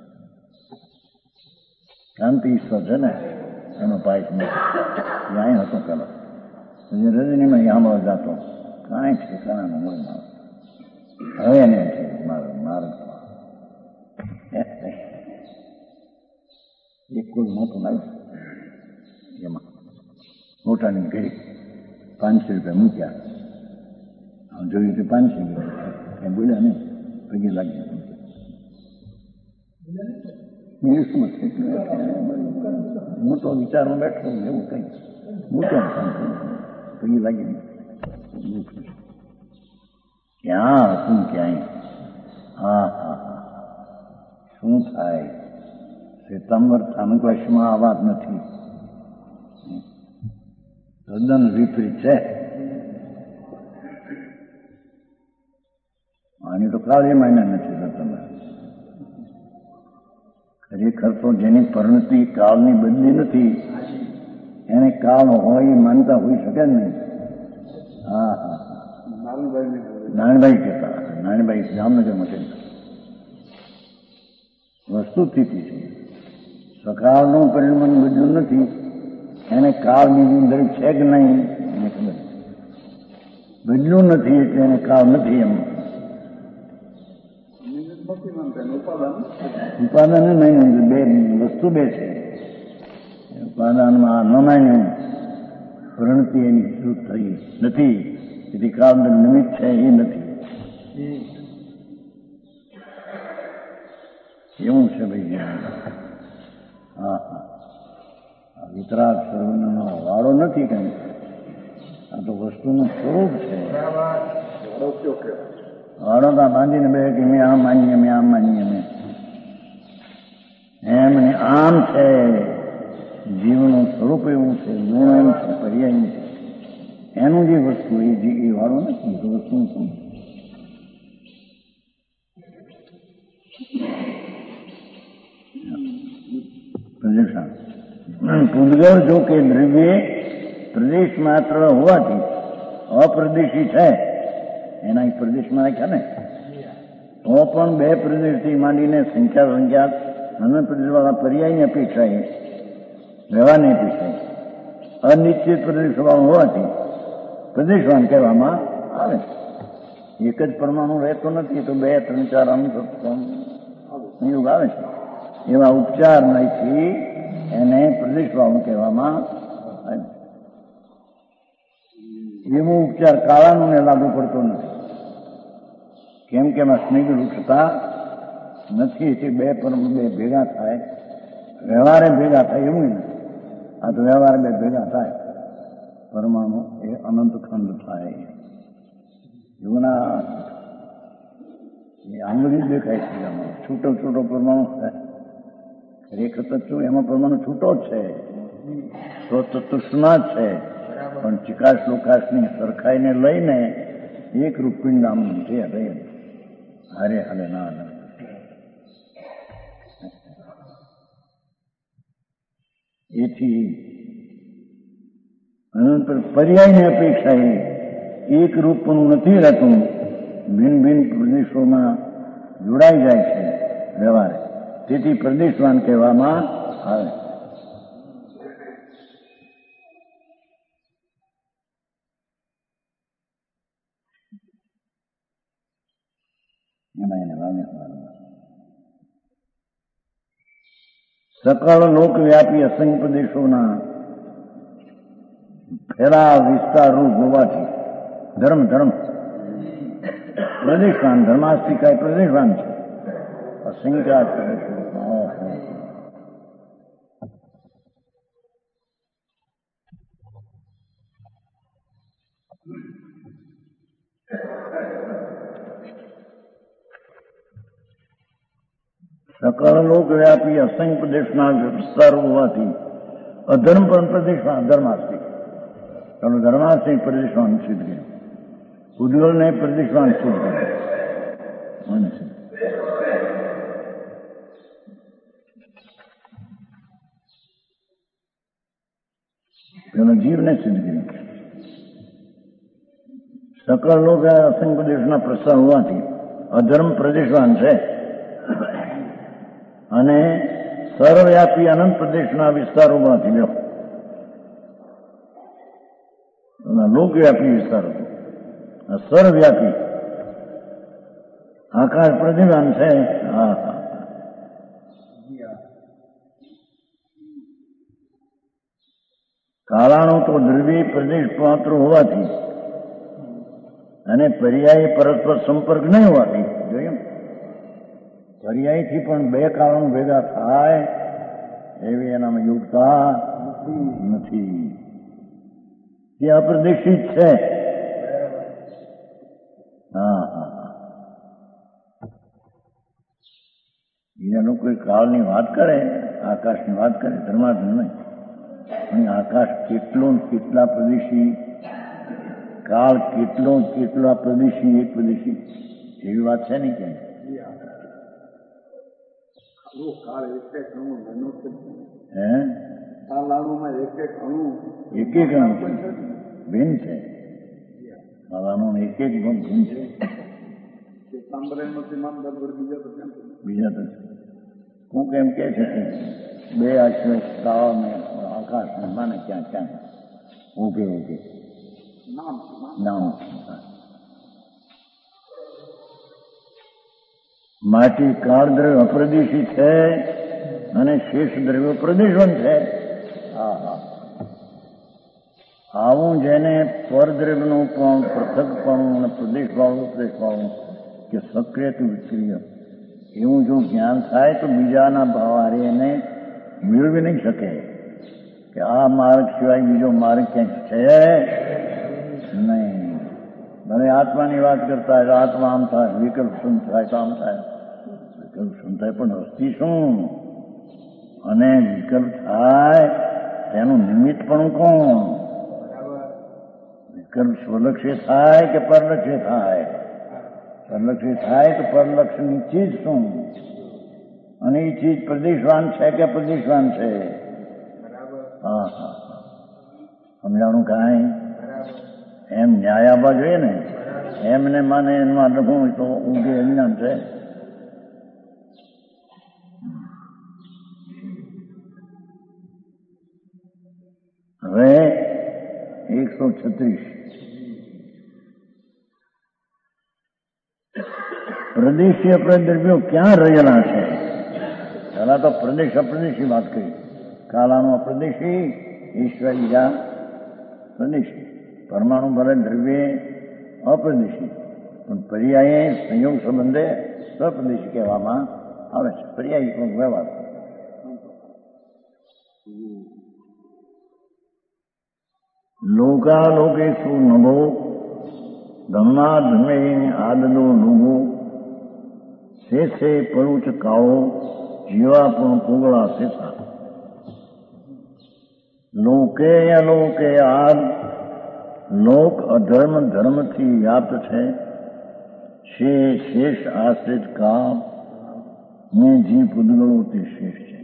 Speaker 2: કાંતિ ઈશ્વર છે ને એનો પાઇપ મૂક્યો અહીં હતો પેલો પછી રજનીમાં આંબા જતો કાંઈ ઠેકાણાનો મળે હવે એને મારો મારો એક કોઈ મોટું આવ્યું એમાં મોટાની ઘડી પાંચસો રૂપિયા મૂક્યા જોયું તો પાંચસો રૂપિયા ક્યાં બોલ્યા નહીં પગે લાગી મોટો વિચારમાં બેઠો એવું કઈ મોટો પગે લાગી ક્યાં હતું ક્યાંય હા હા હા શું થાય શ્વેતાંબર સ્થાનકવાસીમાં આ વાત નથી તદ્દન વિપરીત છે. આની તો કાળે માયના નથી શ્વેતાંબર ખરેખર તો જેની પરિણતિ કાળની બદલી નથી એને કાળ હોય એ માનતા હોઈ શકે ને. હા હા નારાયણભાઈ કહેતા નારાયણભાઈ જામનગરમાં કહેતા વસ્તુ સ્થિતિ છે સકાળનું પરિણામ બદલું નથી એને કાળ બીજું દરેક છે કે નહીં એને ખબર બદલું નથી એટલે એને કાળ નથી એમ ઉપાદાન નહીં બે વસ્તુ બે છે ઉપાદાનમાં ન માન્યું પરિણતિ એની શુદ્ધ થઈ નથી તેથી કાળ નિમિત્ત છે એ નથી એવું છે ભાઈ. હા હા વિતરાગ સર્વનો વાળો નથી કઈ આ તો વસ્તુનું સ્વરૂપ છે. વાળો તો બાંધીને બે કે મેં આમ માનીએ મેં આમ માનીએ મેં એમ ને આમ છે. જીવનું સ્વરૂપ એવું છે ગુણ એમ છે પર્યાય છે એનું જે વસ્તુ એ એ વાળો નથી તો વસ્તુ શું પ્રદર્શન પૂદગલ જો કે દ્રવ્ય પ્રદેશ માત્ર હોવાથી અપ્રદેશી છે એના પ્રદેશમાં રાખ્યા ને તો પણ બે પ્રદેશથી માંડીને સંખ્યા સંખ્યાત અને પ્રદેશવાળા પર્યાયની અપેક્ષા એ વ્યવહારની અપેક્ષા અનિશ્ચિત પ્રદેશ હોવાથી પ્રદેશવાન કહેવામાં આવે. એક જ પરમાણુ રહેતો નથી તો બે ત્રણ ચાર અંશ સંયોગ આવે છે. એવા ઉપચાર નથી એને પ્રદેશવાળું કહેવામાં આવે. એવો ઉપચાર કાળાનું લાગુ પડતો નથી કેમ કે એમાં સ્નિગ્ધ વૃક્ષતા નથી એટલે બે પરમ બે ભેગા થાય વ્યવહારે ભેગા થાય એવું નથી. આ તો વ્યવહારે બે ભેગા થાય પરમાણુ એ અનંત ખંડ થાય એવું ના એ આંગળી દેખાય છે એમાં છૂટો છૂટો પરમાણુ થાય ખરેખર તો શું એમાં પરમાણુ છૂટો જ છે તો તૃષ્ણા જ છે પણ ચિકાસ લોકાસની સરખાઈને લઈને એક રૂપિણ નામ છે હરે હારે હાલે ના ના એથી પર્યાયની અપેક્ષા એક રૂપનું નથી રહેતું, ભિન્ન ભિન્ન પ્રદેશોમાં જોડાઈ જાય છે વ્યવહાર, તેથી પ્રદેશવાન કહેવામાં આવે. એમાં એને વાગે સકળ લોકવ્યાપી અસંખ્ય પ્રદેશોના ફેલા વિસ્તાર રૂપ હોવાથી ધર્મ ધર્મ પ્રદેશવાન ધર્માસ્તિકા પ્રદેશવાન છે. અસંખ્ય સકળ લોકવ્યાપી અસંખ્ય પ્રદેશના વિસ્તાર હોવાથી અધર્મ પણ પ્રદેશમાં ધર્માસ્તિક ચાલો ધર્માસ્તિક પ્રદેશવાન સિદ્ધ કર્યું, ઉદ્ગલને પ્રદેશવાન સિદ્ધ કર્યું, પેલો જીવને સિદ્ધ કર્યું. સકળ લોક અસંખ્ય પ્રદેશના પ્રસાર હોવાથી અધર્મ પ્રદેશવાન છે અને સર્વવ્યાપી અનંત પ્રદેશના વિસ્તારોમાંથી લ્યો લોકવ્યાપી વિસ્તારો સર્વવ્યાપી આકાશ પ્રતિમાન છે. હા હા કાળાનો તો દ્રવ્ય પ્રદેશ પાત્ર હોવાથી અને પર્યાય પરસ્પર સંપર્ક નહીં હોવાથી જોયું પર્યાયથી પણ બે કારણો ભેગા થાય એવી એનામાં યોગતા નથી. તે અપ્રદેશિત છે. હા હા એનું કોઈ કાળની વાત કરે, આકાશની વાત કરે, ધર્માર્થ નહીં. પણ આકાશ કેટલો કેટલા પ્રદેશી, કાળ કેટલો કેટલા પ્રદેશી, એક પ્રદેશી એવી વાત છે ને ક્યાંય. એક એક અણુ ભિન્ન છે. કાળાનું એક એક ભિન્ન છે. બીજા તો હું કેમ કે છે બે આશ્રય કાળાને આકાશને માને ક્યાં ક્યાં ઉભે ઉભે નામ માટી કાળ દ્રવ્ય અપ્રદેશી છે અને શેષ દ્રવ્ય પ્રદેશવન છે. હા હા આવું જેને પરદ્રવ્યનું પણ પૃથકપણું અને પ્રદેશવાળું પ્રદેશવાળું કે સક્રિય વિક્રિય એવું જો જ્ઞાન થાય તો બીજાના ભાવારે એને મેળવી નહીં શકે કે આ માર્ગ સિવાય બીજો માર્ગ ક્યાંક છે નહીં. ભલે આત્માની વાત કરતા હોય તો આત્મા આમ થાય, વિકલ્પ શું થાય તો આમ થાય, વિકલ્પ શું થાય પણ હસ્તી શું, અને વિકલ્પ થાય તેનું નિમિત્ત પણ કોણ, વિકલ્પ સ્વલક્ષ્ય થાય કે પરલક્ષ્ય થાય, પરલક્ષ્ય થાય તો પરલક્ષ્યની ચીજ શું, અને એ ચીજ પ્રદેશવાન છે કે પ્રદેશવાન છે. હા હા સમજાણું કાંઈ એમ ન્યાય આવવા જોઈએ ને, એમને માને એમાં લખું તો ઊંઘે અજ્ઞાન છે. હવે એકસો છત્રીસ પ્રદેશી અપ્રદ્રવ્યો ક્યાં રહેલા છે. પહેલા તો પ્રદેશ અપ્રદેશી વાત કરી, કાલાનો અપ્રદેશી, ઈશ્વર બીજા પ્રદેશી, પરમાણુ ભલે દ્રવ્ય અપ્રદેશી, પણ પર્યાય સંયોગ સંબંધે સ્વપ્રદેશી કહેવામાં આવે છે. પર્યાય વ્યવહાર લોકાલોકેશુ નભો ધમ્મા ધમે આદનો નુભો શેષે પરુચ કાળો જીવા પણ પોગળા શેષા લોકે અલોકે આદ લોક અધર્મ ધર્મથી વ્યાપ્ત છે, છે શેષ આશ્રિત કામ ને જીવ પૂતગળોથી શેષ છે.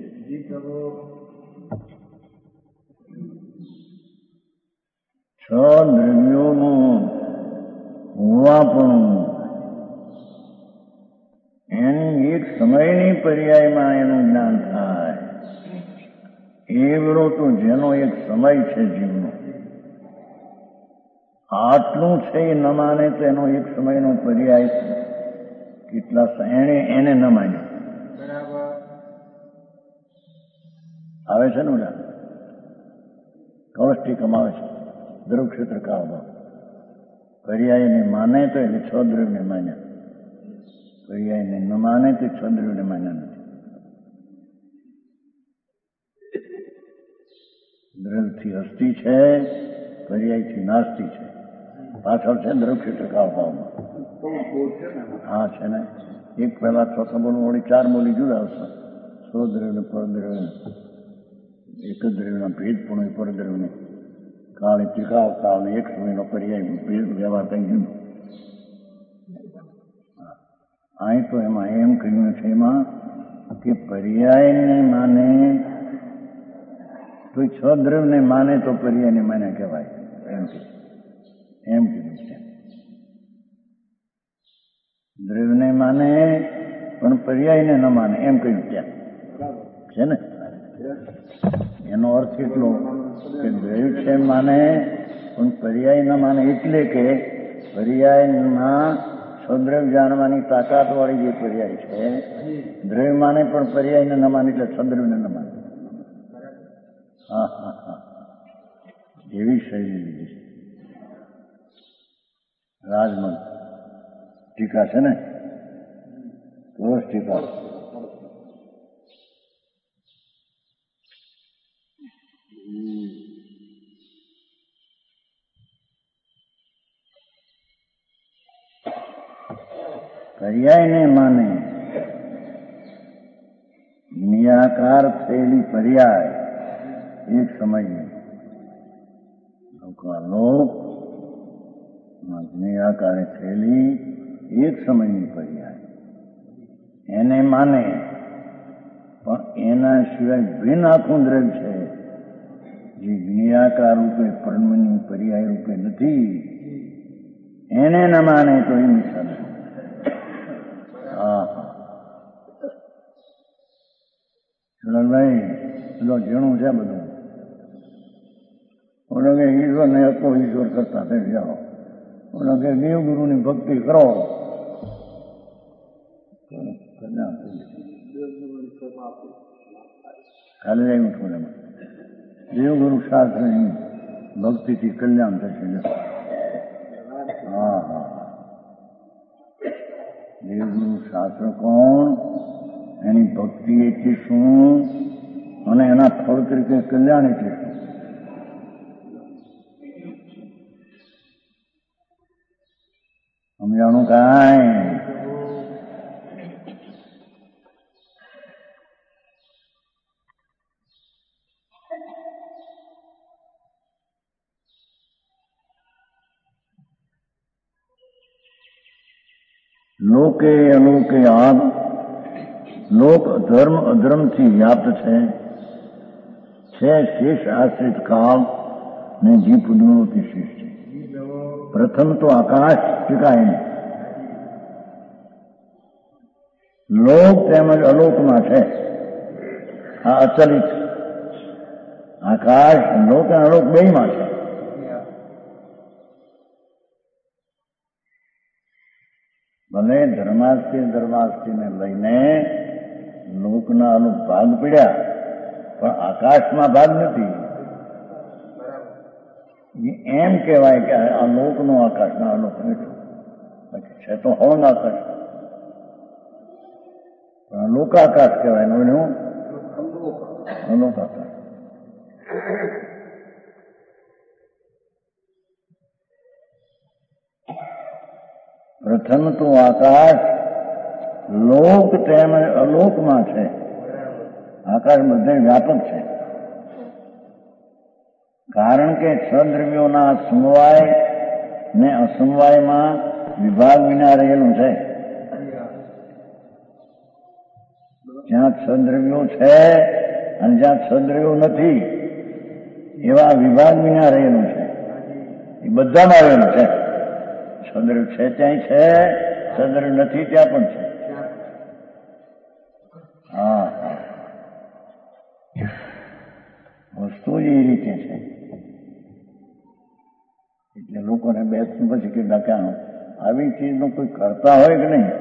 Speaker 2: છ દ્રવ્યોનું હોવાપણું એની એક સમયની પર્યાયમાં એનું જ્ઞાન થાય. એવડો તો જેનો એક સમય છે જીવનો, આટલું છે એ ન માને તો એનો એક સમયનો પર્યાય કેટલા એને એને ન માન્યો આવે છે ને ઓલા કવષ્ટી કમાવે છે દ્રવ ક્ષેત્ર કાળમાં. પર્યાયને માને તો એટલે છ દ્રવ્યને માન્યા, પર્યાયને ન માને તો છ દ્રવ્યને માન્યા નથી. દ્રવથી હસ્તી છે, પર્યાયથી નાસ્તી છે. પાછળ છે દ્રવ ક્ષેત્ર કાળ ભાવમાં. હા છે ને, એક પહેલા છ બોલું વળી ચાર બોલી જુદા આવશે. સો દ્રવ્ય પરદ્રવ્ય એક જ દ્રવ્યના ભેદ પણ પરદ્રવ્યને કાળ ત્રિકાળ કાળ એક સમયનો પર્યાય વ્યવહાર કઈ જુદો. અહીં તો એમાં એમ કહ્યું છે એમાં કે પર્યાયને માને તો છ દ્રવ્યને માને તો પર્યાયને માને કહેવાય. એમ એમ કીધું છે. દ્રવ્યને માને પણ પર્યાયને ન માને એમ કહ્યું ત્યાં છે ને. એનો અર્થ એટલો કે દ્રવ્ય છે માને પણ પર્યાય ન માને, એટલે કે પર્યાયમાં છદ્રવ્ય જાણવાની તાકાત વાળી જે પર્યાય છે, દ્રવ્ય માને પણ પર્યાયને ન માને એટલે છદ્રવ્યને ન માને. હા હા હા એવી શૈલી લીધી છે. રાજમન ટીકા છે ને, રોજ ટીકા. પર્યાયને માને નિયાકાર થયેલી પર્યાય એક સમય લોક નિયાકારે થયેલી એક સમયની પર્યાય એને માને, પણ એના સિવાય ભિન્ન આખું દ્રવ્ય છે જે નિયાકાર રૂપે પરમની પર્યાય રૂપે નથી, એને ન માને તો એ મિથ્યા. હા હા ભાઈ પેલો ઝીણું છે બધું. ઓલો કે ઈશ્વર ને હતો ઈશ્વર કરતા થઈ જાઓ. ઓલો કે દેવગુરુની ભક્તિ કરો. કાલે આવ્યું છું એમાં દેવગુરુ શાસ્ત્રની ભક્તિથી કલ્યાણ થશે. હા હા દેવગુરુ શાસ્ત્ર કોણ, એની ભક્તિ એટલે શું અને એના ફળ તરીકે કલ્યાણ એટલે શું. સમજાણું કાંઈ? લોકે અલોકે આદ લોક ધર્મ અધર્મથી વ્યાપ્ત છે, છે શેષ આશ્રિત કાળ ને જીવ પુનઃથી શેષ છે. પ્રથમ તો આકાશ ટીકાય નહીં. લોક તેમજ અલોકમાં છે. આ અચલિત આકાશ લોક અને અલોક બેયમાં છે. ભલે ધર્માસ્થી ધર્માસ્થીને લઈને લોકના અનુપ ભાગ પડ્યા, પણ આકાશમાં ભાગ નથી. એમ કહેવાય કે આ લોકનો આકાશના અલોક નથી, બાકી છે તો હોન આકાશ, પણ લોકાકાશ કહેવાય એનું અલોક આકાશ. પ્રથમ તો આકાશ લોક તેમજ અલોકમાં છે. આકાશ બધે વ્યાપક છે. કારણ કે છ દ્રવ્યોના સમવાય ને અસમવાયમાં વિભાગ વિના રહેલું છે. જ્યાં છ દ્રવ્યો છે અને જ્યાં છ દ્રવ્યો નથી એવા વિભાગ વિના રહેલું છે. એ બધામાં રહેલું છે. છ દ્રવ્ય છે ત્યાં છે, છ દ્રવ્ય નથી ત્યાં પણ છે. હા હા વસ્તુ જ એ રીતે છે. એટલે લોકોને બેસતું પછી કે ડકાનું આવી ચીજનું કોઈ કરતા હોય કે નહીં.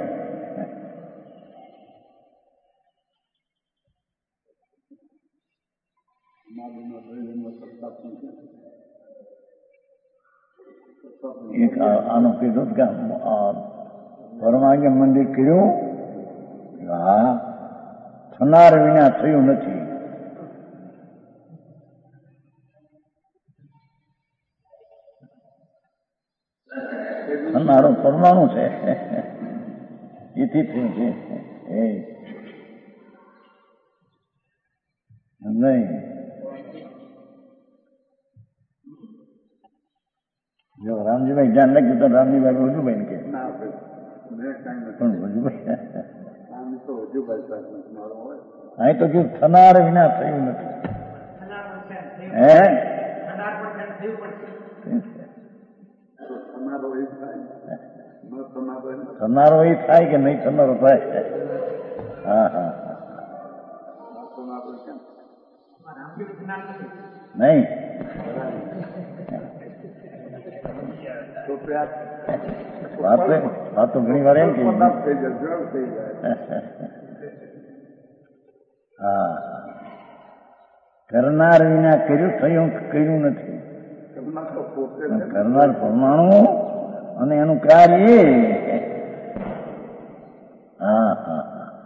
Speaker 2: એક આનું કીધું કે પરમાનંદ મંદિર કર્યું, હા થનાર વિના થયું નથી. થનારો પરમાણુ છે એથી થયું છે એ નહીં. જો રામજીભાઈ ધ્યાન રાખ્યું તો રામજીભાઈ વજુભાઈ કે પણ વજુભાઈ હા તો જો થનાર વિના થયું નથી. હે થનારો એ થાય કે નહીં થનારો થાય. હા હા નહીં વાત તો ઘણી વાર એમ કે હા કરનાર વિના કર્યું થયું કર્યું નથી. કરનાર પરમાણુ અને એનું કાર્ય. હા હા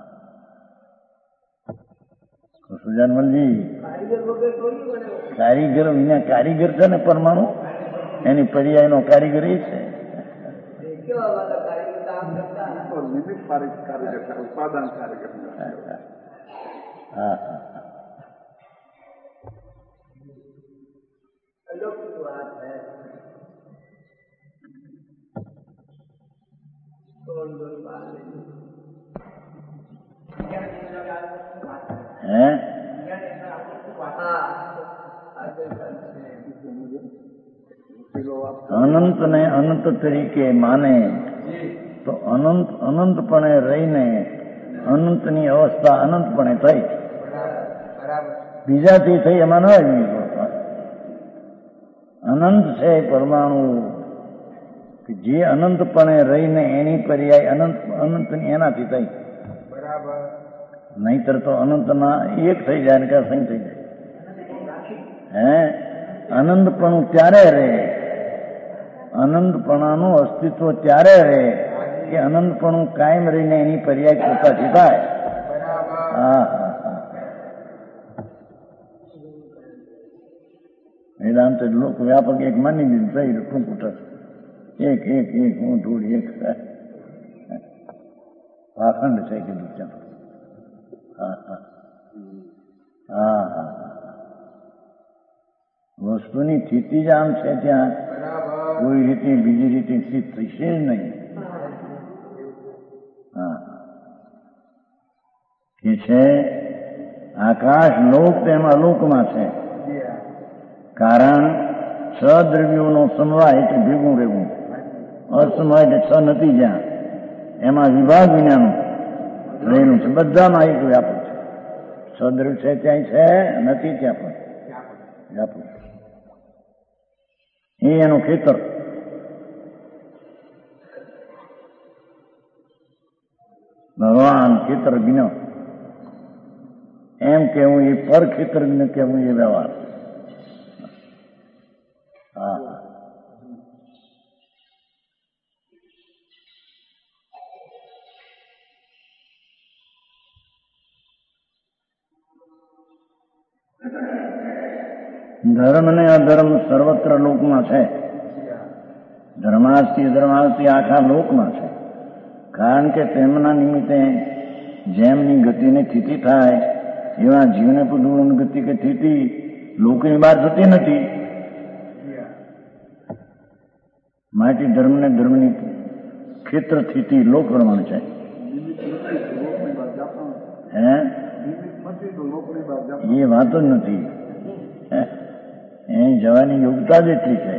Speaker 2: સુજાનમલજી કારીગર વિના કારીગર છે ને પરમાણુ એની પર્યાયનો કારીગર એ છે. હા હા હે અનંત ને અનંત તરીકે માને તો અનંત અનંતપણે રહીને અનંતની અવસ્થા અનંતપણે થઈ. બીજાથી થઈ એમાં ન આવી. અનંત છે પરમાણુ કે જે અનંતપણે રહીને એની પર્યાય અનંત અનંતની એનાથી થઈ. નહીતર તો અનંતના એક થઈ જાય ને કે અસંગ થઈ જાય. હે અનંતપણું ત્યારે રહે, અનંતપણાનું અસ્તિત્વ ત્યારે રહે કે અનંતપણું કાયમ રહીને એની પર્યાય પોતાથી થાય. હા હા હા વેદાંત લોક વ્યાપક એક માની દીધું થઈ ટૂંકું ટક એક એક એક હું થોડી એક પાખંડ છે કીધું ચાલો. હા હા હા હા વસ્તુની સ્થિતિ જ આમ છે ત્યાં કોઈ રીતે બીજી રીતે સ્થિત થશે જ નહીં. હા કે છે આકાશ લોક તેમાં લોકમાં છે. કારણ છ દ્રવ્યોનો સમવાય એટલે ભેગું રહેવું, અસમવાય એટલે છ નથી જ્યાં એમાં વિભાગ વિનાનું રહેલું છે. બધામાં એક વ્યાપક છે. છ દ્રવ્ય છે ત્યાં છે, નથી ત્યાં પણ વ્યાપક. એ એનું ખેતર. ભગવાન ખેતર જ્ઞ એમ કેવું એ પર ખેતર જ્ઞ કેવું એ વ્યવહાર. હા ધર્મ ને અધર્મ સર્વત્ર લોકમાં છે. ધર્માસ્તી અધર્માસ્તી આખા લોકમાં છે. કારણ કે તેમના નિમિત્તે જેમની ગતિને સ્થિતિ થાય એવા જીવને પણ ગતિ કે સ્થિતિ લોકની બહાર થતી નથી. માટે ધર્મને ધર્મની ક્ષેત્ર સ્થિતિ લોક પ્રમાણે છે. હે એ વાતો જ નથી. એ જવાની યોગ્યતા જ એટલી છે.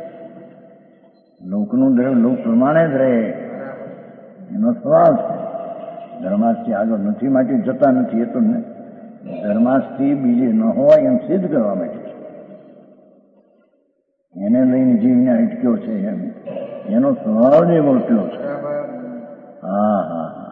Speaker 2: લોકનું ધર્મ લોક પ્રમાણે જ રહે એનો સ્વભાવ છે. ધર્માસથી આગળ નથી માટે જતા નથી. એ તો ધર્માસથી બીજે ન હોય એમ સિદ્ધ કરવા માટે છે. એને લઈને જીવને અટક્યો છે એમ એનો સ્વભાવ જ એવો એટલો છે. હા હા હા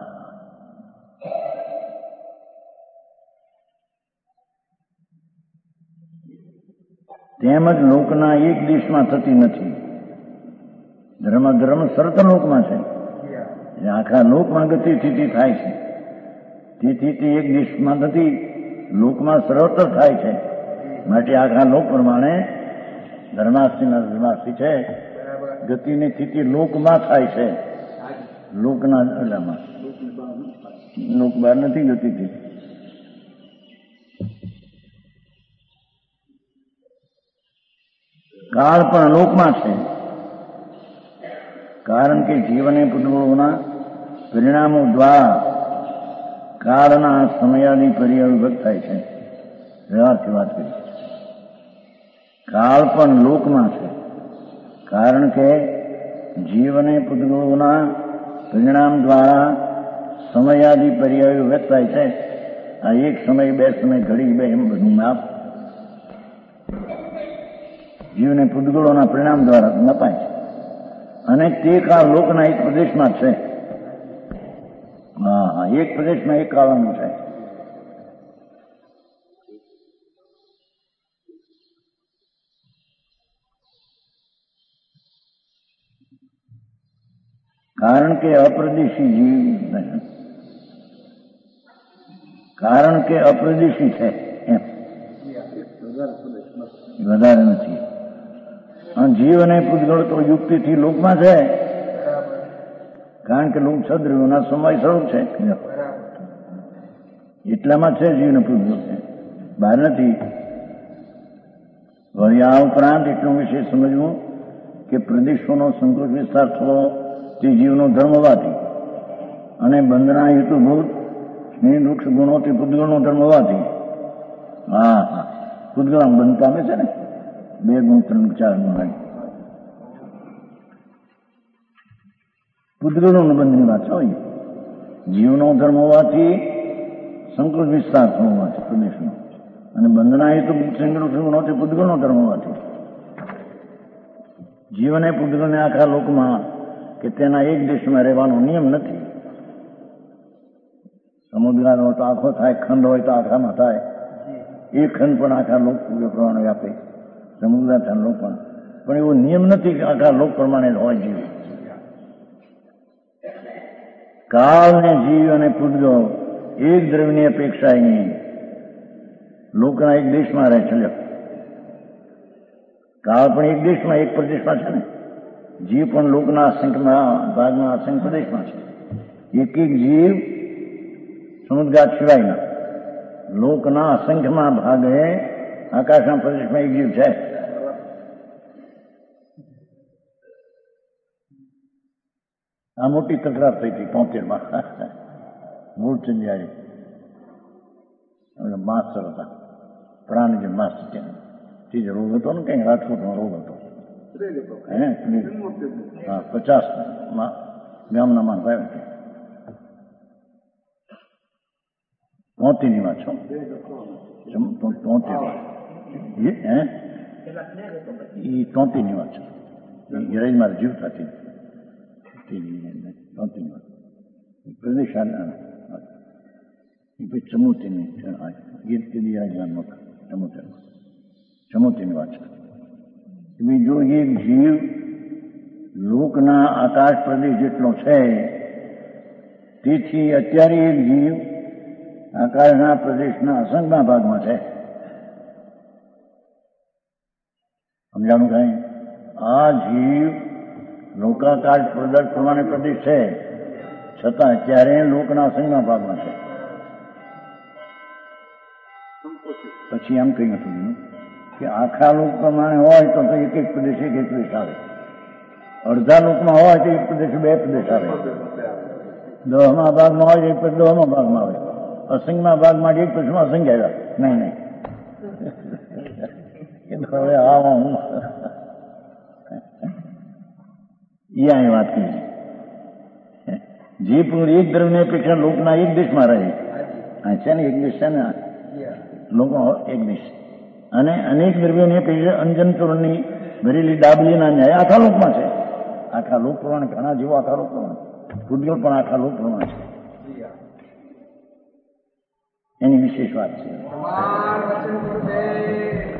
Speaker 2: તેમજ લોકના એક દેશમાં થતી નથી. ધર્મ ધર્મ સર્ત લોકમાં છે. આખા લોકમાં ગતિ સ્થિતિ થાય છે. તેથી તે એક દેશમાં થતી લોકમાં સર્વત્ર થાય છે. માટે આખા લોક પ્રમાણે ધર્માસ્તીના ધર્માસ્તી છે. ગતિની સ્થિતિ લોકમાં થાય છે. લોકના અડામાં લોક બહાર નથી ગતિ સ્થિતિ. કાળ પણ લોકમાં છે. કારણ કે જીવને પુત્રોના પરિણામો દ્વારા કાળના સમયાદી પર્યાય વિભક્ત થાય છે. વ્યવહારથી વાત કરી. કાળ પણ લોકમાં છે. કારણ કે જીવને પુત્રોના પરિણામ દ્વારા સમયાદી પર્યાયો વ્યક્ત થાય છે. આ એક સમય બે સમય ઘડી બે એમ બધું માપ જીવને પૂતગળોના પરિણામ દ્વારા નપાય છે. અને તે કાળ લોકના એક પ્રદેશમાં છે. હા હા એક પ્રદેશમાં એક કાળનું છે. કારણ કે અપ્રદેશી જીવ કારણ કે અપ્રદેશી છે એમ વધારે નથી. અને જીવ અને પૂતગળ તો યુક્તિથી લોકમાં છે. કારણ કે લોક સદ્રવ્યોના સમય સ્વરૂપ છે. એટલામાં છે જીવને પૂતગળ છે, બહાર નથી. વળી આ ઉપરાંત એટલું વિશે સમજવું કે પ્રદેશોનો સંકોચ વિસ્તાર થવો તે જીવનો ધર્મ હોવાથી અને બંધના હેતુભૂત સ્નેહ વૃક્ષ ગુણો તે પૂતગળનો ધર્મ હોવાથી. હા હા પૂતગળ બંધ પામે છે ને બે ગુણ ત્રણ ચાર ગુણ પૂતગળનો બંધની વાત હોય. જીવનો ધર્મ હોવાથી સંકોચ વિસ્તાર થવો હોવાથી પ્રદેશનો અને બંધના હેતુ ગુણો તે પૂતગળનો ધર્મ હોવાથી જીવને પૂતગળને આખા લોકમાં કે તેના એક દેશમાં રહેવાનો નિયમ નથી. સમુદ્રનો તો આખો થાય, ખંડ હોય તો આખામાં થાય. એ ખંડ પણ આખા લોક પ્રમાણે વ્યાપે. સમુદ્ર થાય લોક પણ પણ એવો નિયમ નથી કે આખા લોક પ્રમાણે હોય જીવ. કાળ ને જીવ અને પૂતગળ એક દ્રવ્યની અપેક્ષા નહીં લોકના એક દેશમાં રહે છે. કાળ પણ એક દેશમાં એક પ્રદેશમાં છે ને. જીવ પણ લોકના અસંખ્યમાં ભાગમાં અસંખ્ય પ્રદેશમાં છે. એક એક જીવ સમુદ્રગાત સિવાયના લોકના અસંખ્યમાં ભાગે આકાશના પ્રદેશમાં એક જીવ છે. આ મોટી તકરાર થઈ હતી તોતેરમાં મૂળચંદ જયારે માસ્ટર હતા પ્રાણજી માસ્ટર તે જ રોગ હતો ને કઈ રાજકોટમાં રોગ હતો. હા પચાસ ગામના માણસ આવ્યો હતો. તોતેરની વાત છો તોતેર હે એ તોતેરની વાત છે. હિરાજ મારે જીવતા હતી તોતેરની વાત પ્રદેશ પછી ચમોતેરની ગીત કીધી રાજમાન ચમોતેર ચમોતેરની વાત છે. જો એક જીવ લોકના આકાશ પ્રદેશ જેટલો છે તેથી અત્યારે એક જીવ આકાશના પ્રદેશના અસંખ્ય ભાગમાં છે. સમજાણું કઈ? આ જીવ લોકાકાશ પ્રદેશ પ્રમાણે પ્રદેશ છે છતાં અત્યારે લોકના અસંખ્ય ભાગમાં છે. પછી એમ કહ્યું હતું કે આખા લોક પ્રમાણે હોય તો એક એક પ્રદેશ એક એક પ્રદેશ આવે. અડધા લોકમાં હોય તો એક પ્રદેશ બે પ્રદેશ આવે, દહમા ભાગમાં હોય એક પ્રદેશ દહમા ભાગમાં આવે, અસંગમાં ભાગમાં એક પ્રદેશમાં અસંગ આવ્યા. નહીં નહીં હવે હા હું એ અહીં વાત કરી જે એક દ્રવ્ય અપેક્ષા લોકના એક દેશમાં રહે છે ને, એક દેશ છે ને લોકો એક દેશ, અને અનેક દ્રવ્યોની અપેક્ષા અંજન ચોરની ભરેલી ડાબલીના ન્યાય આખા લોકમાં છે. આખા લોક પ્રમાણે ઘણા જેવો આખા લોક પ્રમાણે પૂજ્યો પણ આખા લોક પ્રમાણે છે. એની વિશેષ વાત છે.